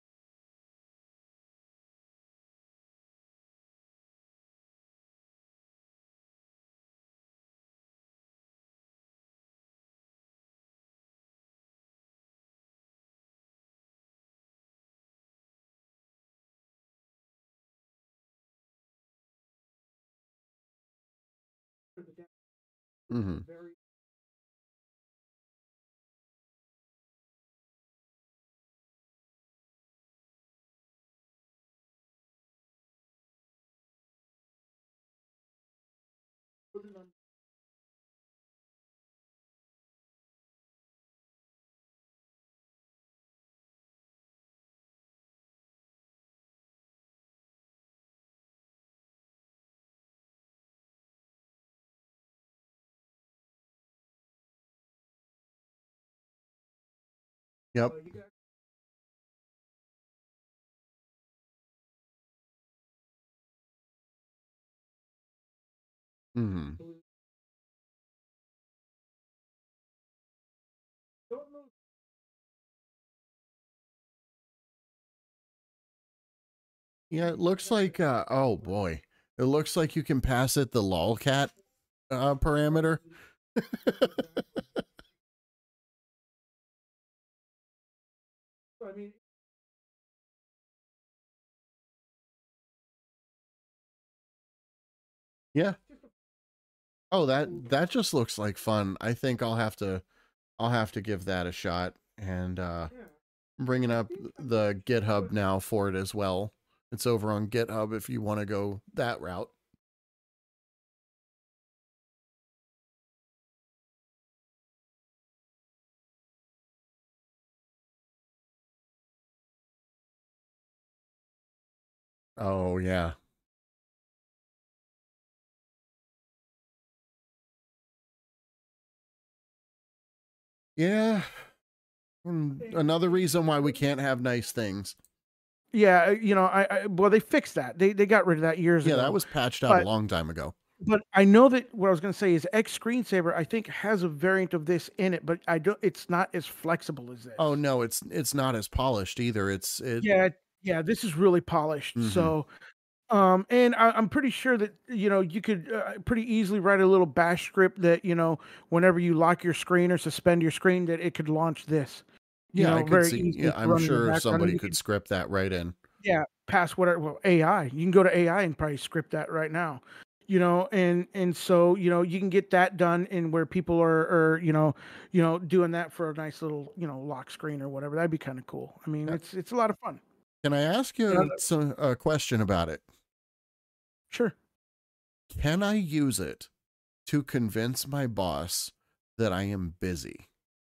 Mm-hmm. Yep. Mm-hmm. Yeah, it looks like oh boy. It looks like you can pass it the lolcat parameter. Yeah. Oh, that just looks like fun. I think I'll have to give that a shot, and I'm bringing up the GitHub now for it as well. It's over on GitHub if you want to go that route. Oh yeah. Yeah. Another reason why we can't have nice things. Yeah, well, they fixed that. They got rid of that years Yeah, ago. that was patched out a But long time ago. but I know that what I was going to say is X Screensaver, I think, has a variant of this in it, but I don't. It's not as flexible as this. Oh no, it's not as polished either. It. Yeah, yeah. This is really polished. Mm-hmm. So, and I'm pretty sure that you could pretty easily write a little Bash script that whenever you lock your screen or suspend your screen, that it could launch this. Yeah, I could Very see. easily Yeah, to I'm run in the sure background, and somebody you could could, script that right in. yeah, pass whatever. Well, AI, you can go to AI and probably script that right now. And so you can get that done in where people are doing that for a nice little lock screen or whatever. That'd be kind of cool. I mean, Yeah. it's a lot of fun. Can I ask you a question about it? Sure. Can I use it to convince my boss that I am busy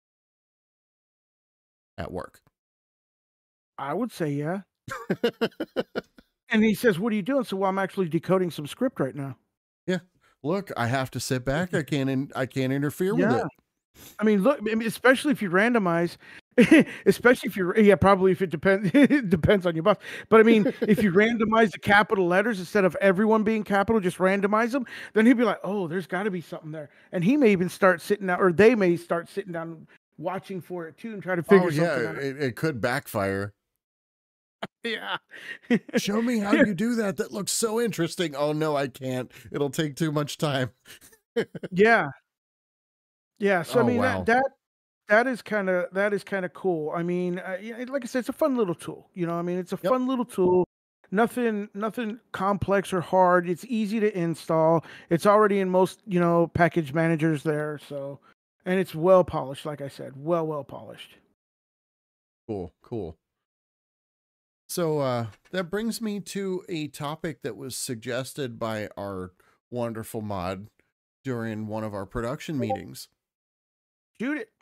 at work? I would say yeah. And he says, "What are you doing?" So, well, I'm actually decoding some script right now. Yeah. Look, I have to sit back. I can't interfere with Yeah. it. I mean, look, I mean, especially if you randomize, especially if you're, yeah, probably if it depends, it depends on your boss. But I mean, if you randomize the capital letters instead of everyone being capital, just randomize them, then he'd be like, oh, there's got to be something there. And he may even start sitting down, or they may start sitting down watching for it too and try to Oh figure yeah, something out. it could backfire. Yeah. Show me how you do that. That looks so interesting. Oh no, I can't. It'll take too much time. Yeah. Yeah. So, I Oh mean, wow. that is kind of cool. I mean, yeah, like I said, it's a fun little tool. I mean, it's a Yep. fun little tool. Nothing complex or hard. It's easy to install. It's already in most package managers there. So, and it's well polished. Like I said, well polished. Cool. Cool. So that brings me to a topic that was suggested by our wonderful mod during one of our production meetings. Shoot it.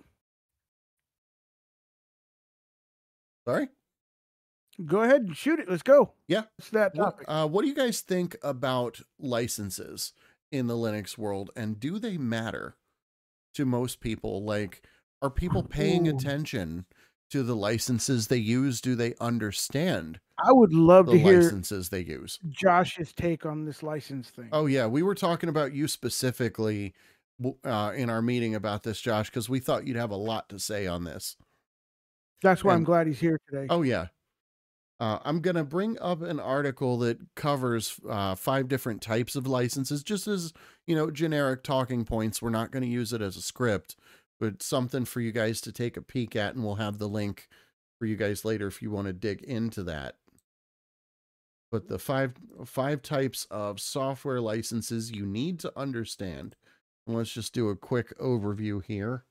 Sorry? Go ahead and shoot it. Let's go. Yeah. It's that topic. What do you guys think about licenses in the Linux world, and do they matter? to most people. Like, are people paying attention to the licenses they use? Do they understand I would love the to hear licenses they use? Josh's take on this license thing. Oh yeah, we were talking about you specifically in our meeting about this, Josh, because we thought you'd have a lot to say on this. That's why I'm glad he's here today. Oh yeah. I'm going to bring up an article that covers 5 different types of licenses, just as, generic talking points. We're not going to use it as a script, but something for you guys to take a peek at, and we'll have the link for you guys later if you want to dig into that. But the five types of software licenses you need to understand. And let's just do a quick overview here.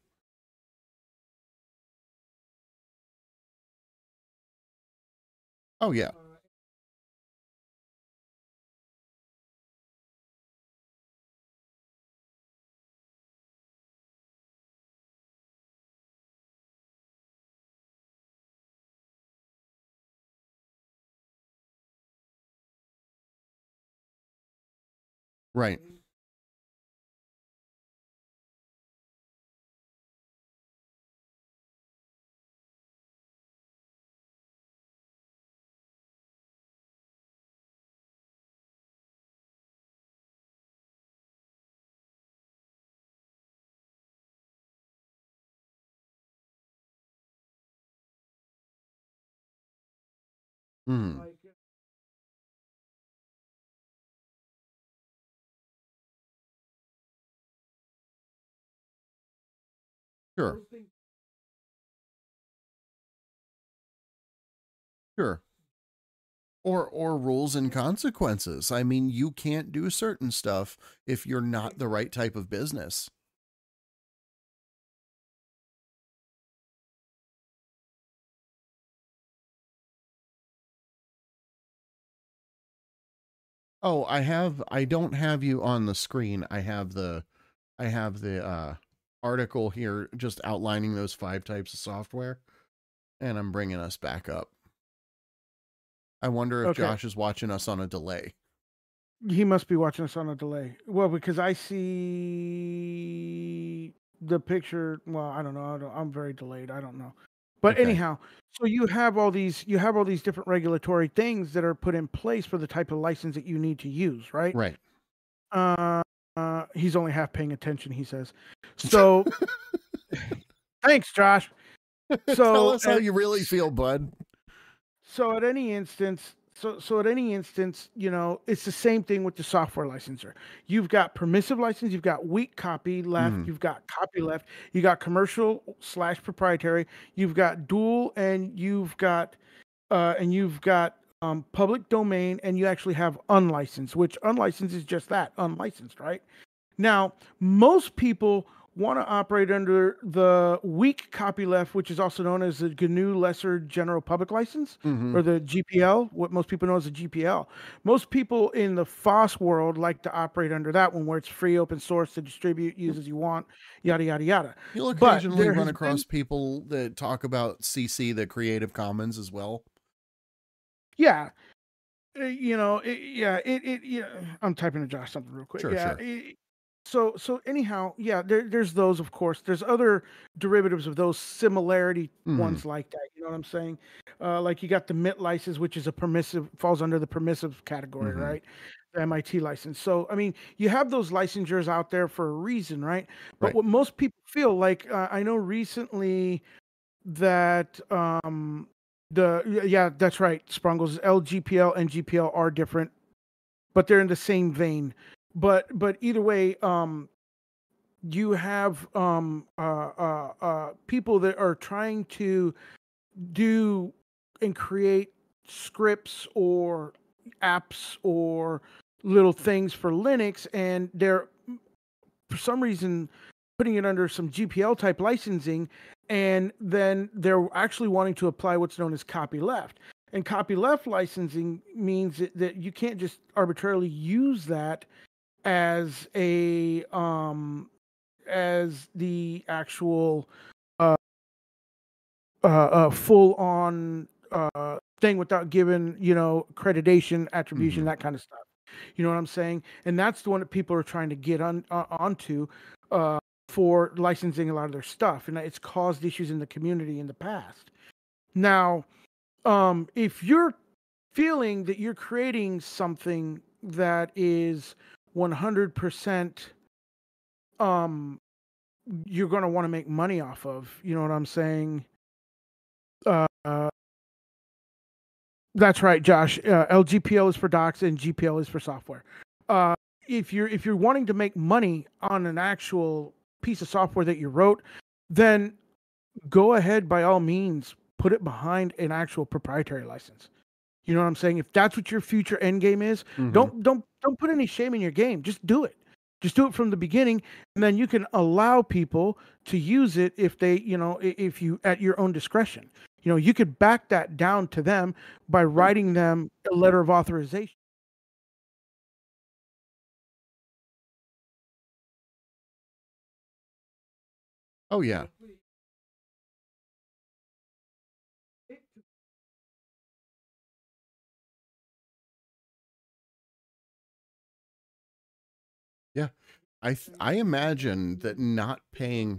Oh yeah. Right. Hmm. Sure. Sure. Or rules and consequences. I mean, you can't do certain stuff if you're not the right type of business. Oh, I don't have you on the screen. I have the article here just outlining those 5 types of software, and I'm bringing us back up. I wonder if Josh is watching us on a delay. He must be watching us on a delay. Well, because I see the picture. Well, I don't know. I'm very delayed. I don't know. But anyhow, so you have all these different regulatory things that are put in place for the type of license that you need to use, right? Right. He's only half paying attention, he says. So thanks, Josh. So tell us how you really feel, bud. So at any instance, it's the same thing with the software licensor. You've got permissive license, you've got weak copy left, you've got copy left, you got commercial / proprietary, you've got dual, and you've got public domain, and you actually have unlicensed, which unlicensed is just that, unlicensed, right? Now, most people want to operate under the weak copyleft, which is also known as the GNU Lesser General Public License, or the GPL, what most people know as the GPL. Most people in the FOSS world like to operate under that one, where it's free, open source to distribute, use as you want, yada, yada, yada. You'll occasionally run across people that talk about CC, the Creative Commons, as well. Yeah. I'm typing to Josh something real quick. Sure. So anyhow, there's those, of course. There's other derivatives of those similarity ones like that. You know what I'm saying? Like you got the MIT license, which is falls under the permissive category, right? The MIT license. So, I mean, you have those licensures out there for a reason, right? But what most people feel like, I know recently that that's right. Sprungles, LGPL and GPL are different, but they're in the same vein. But either way, you have people that are trying to do and create scripts or apps or little things for Linux, and they're for some reason putting it under some GPL type licensing, and then they're actually wanting to apply what's known as copyleft. And copyleft licensing means that you can't just arbitrarily use that as a as the actual full on thing without giving accreditation, attribution, that kind of stuff. You know what I'm saying? And that's the one that people are trying to get onto for licensing a lot of their stuff, and it's caused issues in the community in the past. Now, if you're feeling that you're creating something that is 100%, you're going to want to make money off of, you know what I'm saying? That's right, Josh. LGPL is for docs and GPL is for software. If you're wanting to make money on an actual piece of software that you wrote, then go ahead, by all means, put it behind an actual proprietary license. You know what I'm saying? If that's what your future end game is, don't put any shame in your game. Just do it. Just do it from the beginning, and then you can allow people to use it if they, if you at your own discretion. You could back that down to them by writing them a letter of authorization. Oh, yeah. Yeah. I imagine that not paying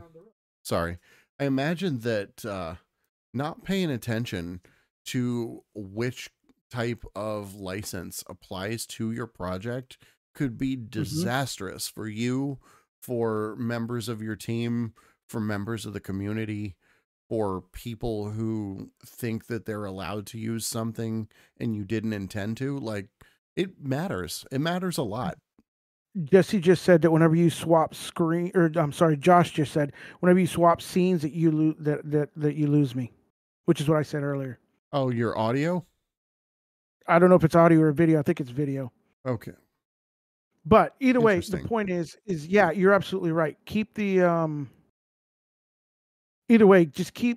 not paying attention to which type of license applies to your project could be disastrous for you, for members of your team, for members of the community, for people who think that they're allowed to use something and you didn't intend to. Like, it matters. It matters a lot. Jesse just said that whenever you swap screen, or I'm sorry, Josh just said whenever you swap scenes that you lose that you lose me, which is what I said earlier. Oh, your audio? I don't know if it's audio or video. I think it's video. Okay. But either way, the point is yeah, you're absolutely right. Keep the either way, just keep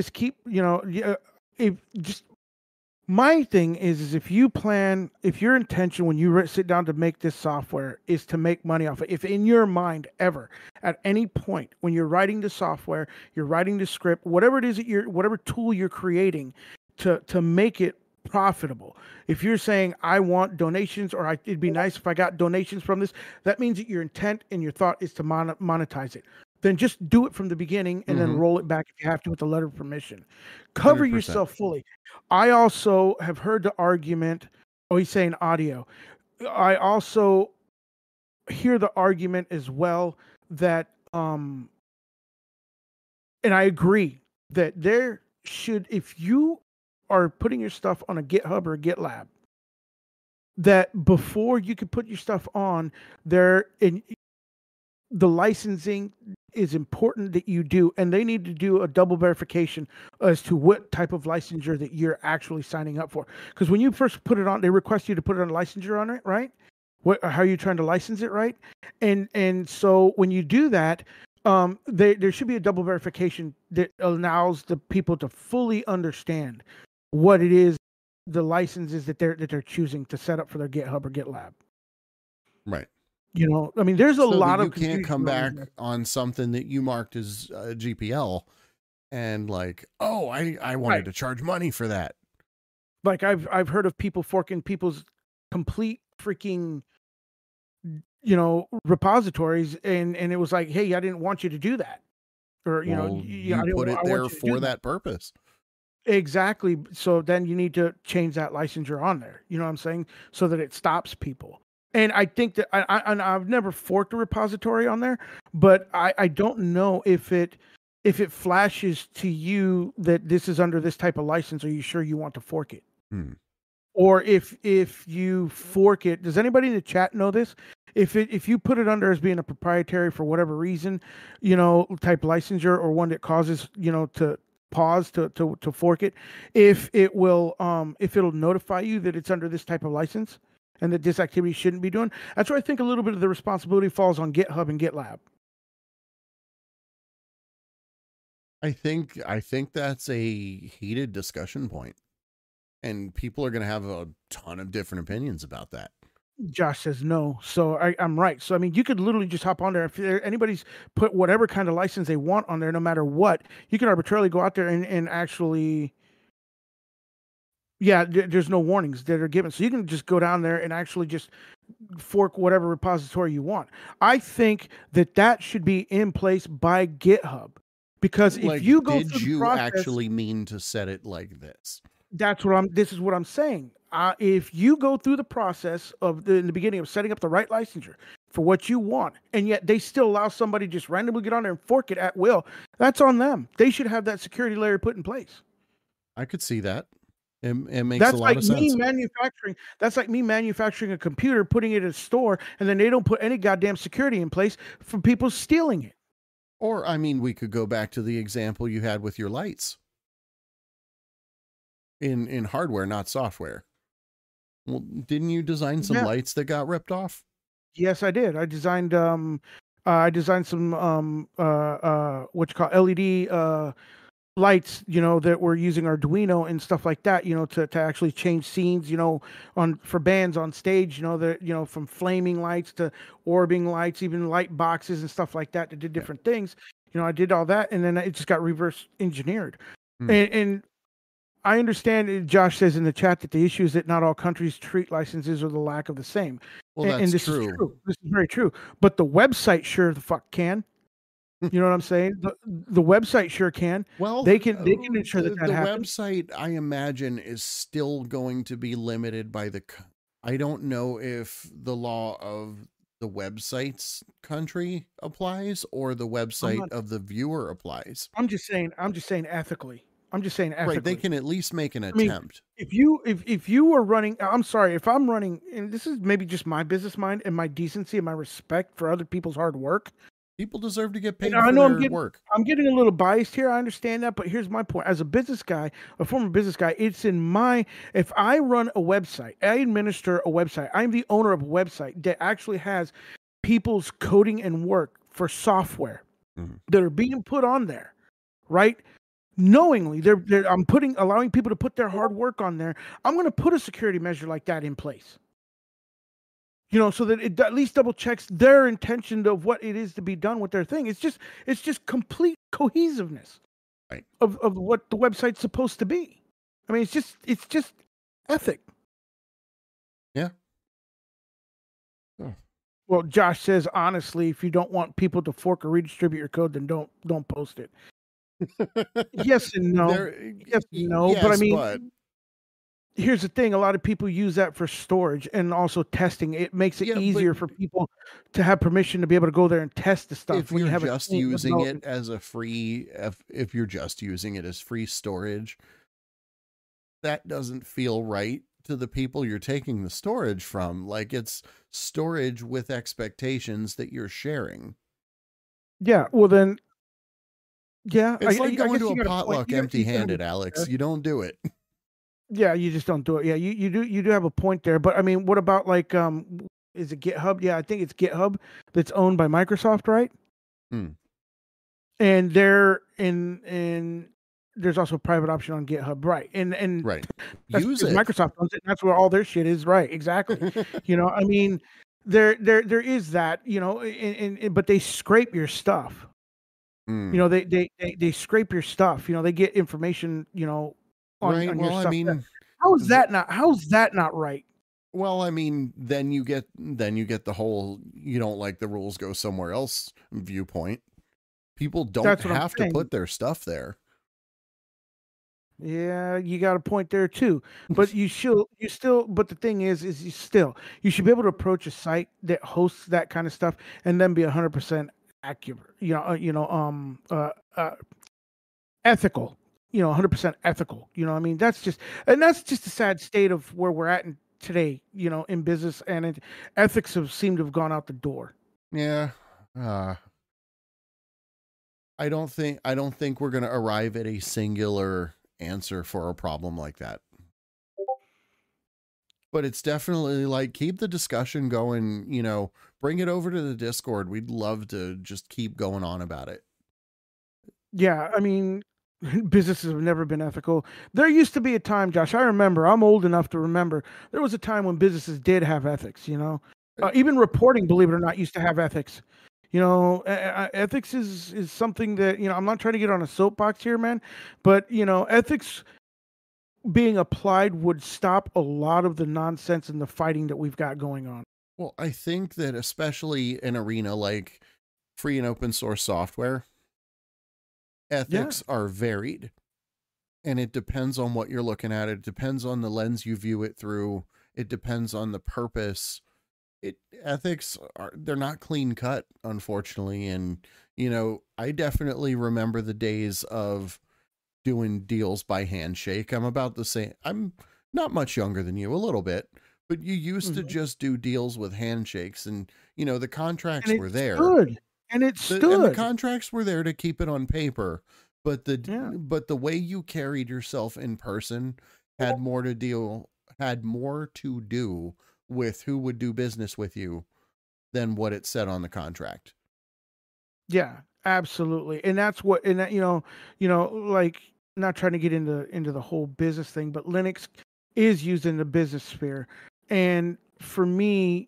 my thing is if your intention when you sit down to make this software is to make money off it, if in your mind ever at any point when you're writing the software, you're writing the script, whatever it is whatever tool you're creating to make it profitable, if you're saying I want donations or it'd be nice if I got donations from this, that means that your intent and your thought is to monetize it. Then just do it from the beginning and then roll it back if you have to with a letter of permission. Cover 100%. Yourself fully. I also have heard the argument, he's saying audio. I also hear the argument as well that, and I agree that there should, if you are putting your stuff on a GitHub or a GitLab, that before you could put your stuff on there, the licensing is important that you do, and they need to do a double verification as to what type of licensure that you're actually signing up for. Because when you first put it on, they request you to put a licensure on it, right? How are you trying to license it, right? And so when you do that, there should be a double verification that allows the people to fully understand what it is, the licenses that they're choosing to set up for their GitHub or GitLab. Right. I mean, there's a lot of you can't come back on something that you marked as GPL and like, oh, I wanted to charge money for that. Like I've heard of people forking people's complete freaking, repositories, and it was like, hey, I didn't want you to do that, or you put it there for that purpose. Exactly. So then you need to change that licensure on there. You know what I'm saying? So that it stops people. And I think that I've never forked a repository on there, but I don't know if it flashes to you that this is under this type of license. Are you sure you want to fork it? Or if you fork it, does anybody in the chat know this? If you put it under as being a proprietary for whatever reason, type licensure or one that causes to pause to fork it, if it'll notify you that it's under this type of license and that this activity shouldn't be doing. That's where I think a little bit of the responsibility falls on GitHub and GitLab. I think that's a heated discussion point, and people are going to have a ton of different opinions about that. Josh says no, so I'm right. So I mean, you could literally just hop on there. If anybody's put whatever kind of license they want on there, no matter what, you can arbitrarily go out there and actually. Yeah, there's no warnings that are given. So you can just go down there and actually just fork whatever repository you want. I think that should be in place by GitHub, because if Like, you go did through the you process, actually mean to set it like this? this is what I'm saying. If you go through the process in the beginning of setting up the right licensure for what you want, and yet they still allow somebody to just randomly get on there and fork it at will, that's on them. They should have that security layer put in place. I could see that. It makes That's a lot like of me sense. manufacturing. That's like me manufacturing a computer, putting it in a store, and then they don't put any goddamn security in place for people stealing it. Or, I mean, we could go back to the example you had with your lights in hardware, not software. Well, didn't you design some lights that got ripped off? Yes, I did. I designed some what you call LED lights, that were using Arduino and stuff like that, to actually change scenes, for bands on stage, from flaming lights to orbing lights, even light boxes and stuff like that did different things. I did all that, and then it just got reverse engineered. And I understand, Josh says in the chat, that the issue is that not all countries treat licenses or the lack of the same. Well, and this true. is true. This is very true. But the website sure the fuck can. You know what I'm saying? The website sure can. Well, they can ensure that the happens. website, I imagine, is still going to be limited by I don't know if the law of the website's country applies or the website of the viewer applies. I'm just saying ethically. Right, they can at least make an attempt. If you are running, I'm sorry, if I'm running, and this is maybe just my business mind and my decency and my respect for other people's hard work. People deserve to get paid for their work. I'm getting a little biased here. I understand that, but here's my point. As a business guy, a former business guy, if I run a website, I administer a website, I'm the owner of a website that actually has people's coding and work for software that are being put on there, right? Knowingly, I'm allowing people to put their hard work on there. I'm going to put a security measure like that in place. So that it at least double checks their intention of what it is to be done with their thing. It's just complete cohesiveness, right, of what the website's supposed to be. I mean, it's just ethic. Yeah. Oh. Well, Josh says, honestly, if you don't want people to fork or redistribute your code, then don't post it. Yes and no. Yes and no. But I mean, here's the thing. A lot of people use that for storage and also testing. It makes it easier for people to have permission to be able to go there and test the stuff. If you're just using it as a free, if you're just using it as free storage, that doesn't feel right to the people you're taking the storage from. Like, it's storage with expectations that you're sharing. Yeah. Well, then. Yeah. It's like going to a potluck empty-handed, Alex. You don't do it. Yeah, you just don't do it. Yeah, you do have a point there. But I mean, what about like is it GitHub? Yeah, I think it's GitHub that's owned by Microsoft, right? And they're in there's also a private option on GitHub, right? And right. Use it. Microsoft owns it, and that's where all their shit is, right? Exactly. I mean, there is that, but they scrape your stuff. They scrape your stuff. They get information, right. On well, your stuff. I mean, how's that not right? Well, I mean, then you get the whole you don't like the rules, go somewhere else viewpoint. People don't have to put their stuff there. Yeah, you got a point there too. But you still. But the thing is you should be able to approach a site that hosts that kind of stuff and then be 100% accurate. Ethical. 100% ethical. I mean, that's just a sad state of where we're at today, in business, and ethics seem to have gone out the door. Yeah. I don't think we're going to arrive at a singular answer for a problem like that. But it's definitely like, keep the discussion going, bring it over to the Discord. We'd love to just keep going on about it. Yeah, I mean, businesses have never been ethical. There used to be a time, Josh, I remember, I'm old enough to remember, there was a time when businesses did have ethics, even reporting, believe it or not, used to have ethics. Ethics is something that, I'm not trying to get on a soapbox here, man, but, ethics being applied would stop a lot of the nonsense and the fighting that we've got going on. Well, I think that especially in arena like free and open source software, Yeah. ethics are varied, and it depends on what you're looking at. It depends on the lens you view it through. It depends on the purpose. Ethics are, they're not clean cut, unfortunately. And, I definitely remember the days of doing deals by handshake. I'm about the same. I'm not much younger than you, a little bit, but you used to Mhm. just do deals with handshakes, and the And contracts it were there. stood. And it The stood. contracts were there to keep it on paper, but Yeah. the way you carried yourself in person had more to deal had more to do with who would do business with you than what it said on the contract. Yeah, absolutely. And that's what and that, like not trying to get into the whole business thing, but Linux is used in the business sphere. And for me,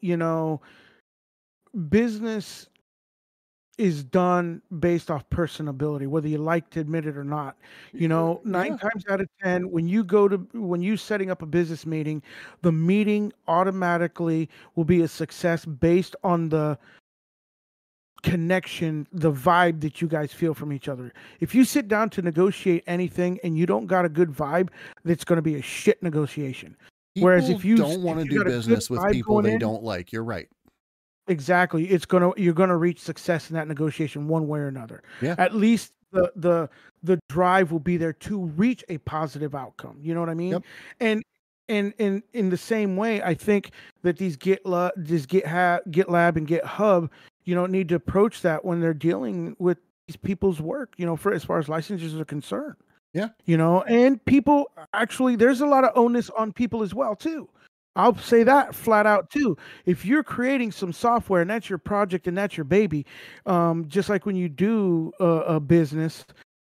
business is done based off personability, whether you like to admit it or not. Nine Yeah, times out of 10, when you setting up a business meeting, the meeting automatically will be a success based on the connection, the vibe that you guys feel from each other. If you sit down to negotiate anything and you don't got a good vibe, that's going to be a shit negotiation. Whereas people don't want if to you do got a good business with vibe people going they in, don't like. You're right. exactly, you're gonna reach success in that negotiation one way or another. Yeah. At least the drive will be there to reach a positive outcome. You know what I mean? Yep. And in the same way, I think that these GitLab and GitHub, need to approach that when they're dealing with these people's work. For as far as licenses are concerned. Yeah. And people actually, there's a lot of onus on people as well too. I'll say that flat out too. If you're creating some software and that's your project and that's your baby, just like when you do a business,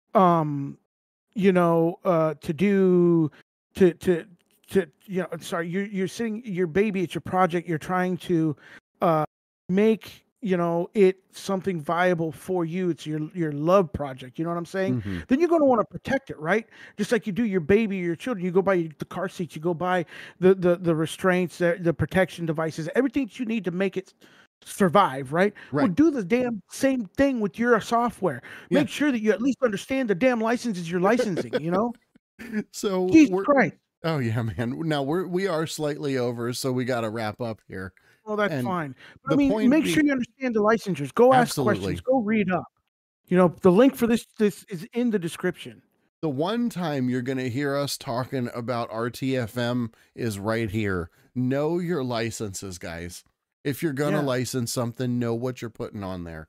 to do to sorry, you're sitting your baby, it's your project, you're trying to make it something viable for you. It's your love project, you know what I'm saying? Mm-hmm. Then you're going to want to protect it, right? Just like you do your baby or your children. You go buy the car seats, you go buy the restraints, the protection devices, everything that you need to make it survive, right? Well, Right. do the damn same thing with your software. Yeah. Make sure that you at least understand the damn licenses you're licensing, So Jesus Christ. oh yeah, man. Now we are slightly over, so we got to wrap up here. Well, that's And fine. But I the mean, point make sure being, you understand the licensures. Go ask questions. absolutely. Go read up. The link for this is in the description. The one time you're going to hear us talking about RTFM is right here. Know your licenses, guys. If you're going to Yeah. license something, know what you're putting on there.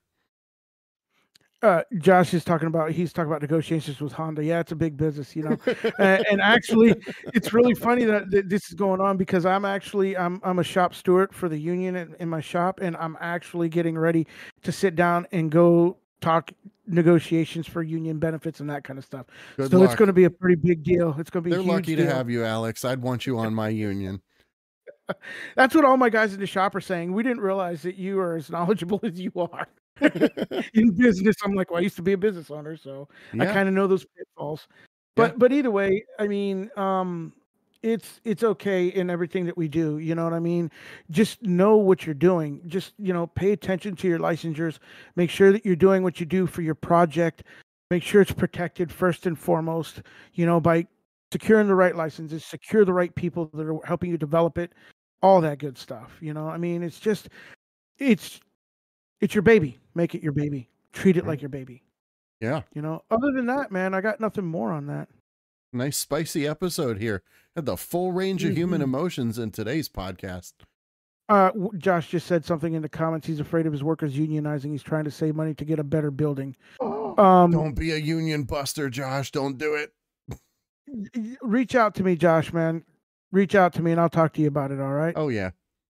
Josh is he's talking about negotiations with Honda. Yeah, it's a big business, and actually, it's really funny that this is going on because I'm a shop steward for the union in my shop, and I'm actually getting ready to sit down and go talk negotiations for union benefits and that kind of stuff. Good So it's luck. going to be a pretty big deal. It's going to be They're a huge lucky to deal. have you, Alex. I'd want you on my union. That's what all my guys in the shop are saying. We didn't realize that you are as knowledgeable as you are in business. I'm like, well, I used to be a business owner, so I Yeah. kind of know those pitfalls. Yeah. But either way, I mean, it's okay in everything that we do. You know what I mean? Just know what you're doing. Just pay attention to your licensures. Make sure that you're doing what you do for your project. Make sure it's protected first and foremost. By securing the right licenses, secure the right people that are helping you develop it, all that good stuff. I mean, it's your baby. Make it your baby. Treat it like your baby. Yeah. Other than that, man, I got nothing more on that. Nice spicy episode here. Had the full range of human emotions in today's podcast. Josh just said something in the comments. He's afraid of his workers unionizing. He's trying to save money to get a better building. Don't be a union buster, Josh. Don't do it. Reach out to me, Josh, man. Reach out to me and I'll talk to you about it. All right. Oh yeah.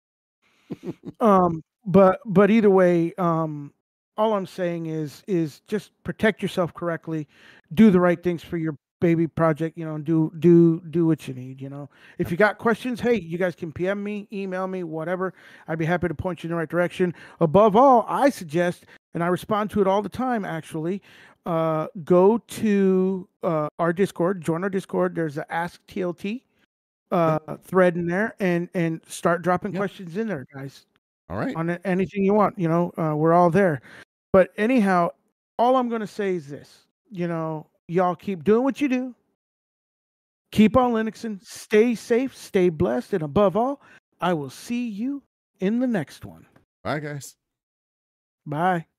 But either way, all I'm saying is just protect yourself correctly, do the right things for your baby project, and do what you need. If you got questions, hey, you guys can PM me, email me, whatever. I'd be happy to point you in the right direction. Above all, I suggest, and I respond to it all the time, actually, go to our Discord, join our Discord. There's a Ask TLT thread in there, and start dropping questions in there, guys. All right. On anything you want. We're all there. But anyhow, all I'm going to say is this. Y'all keep doing what you do. Keep on Linuxing. Stay safe. Stay blessed. And above all, I will see you in the next one. Bye, guys. Bye.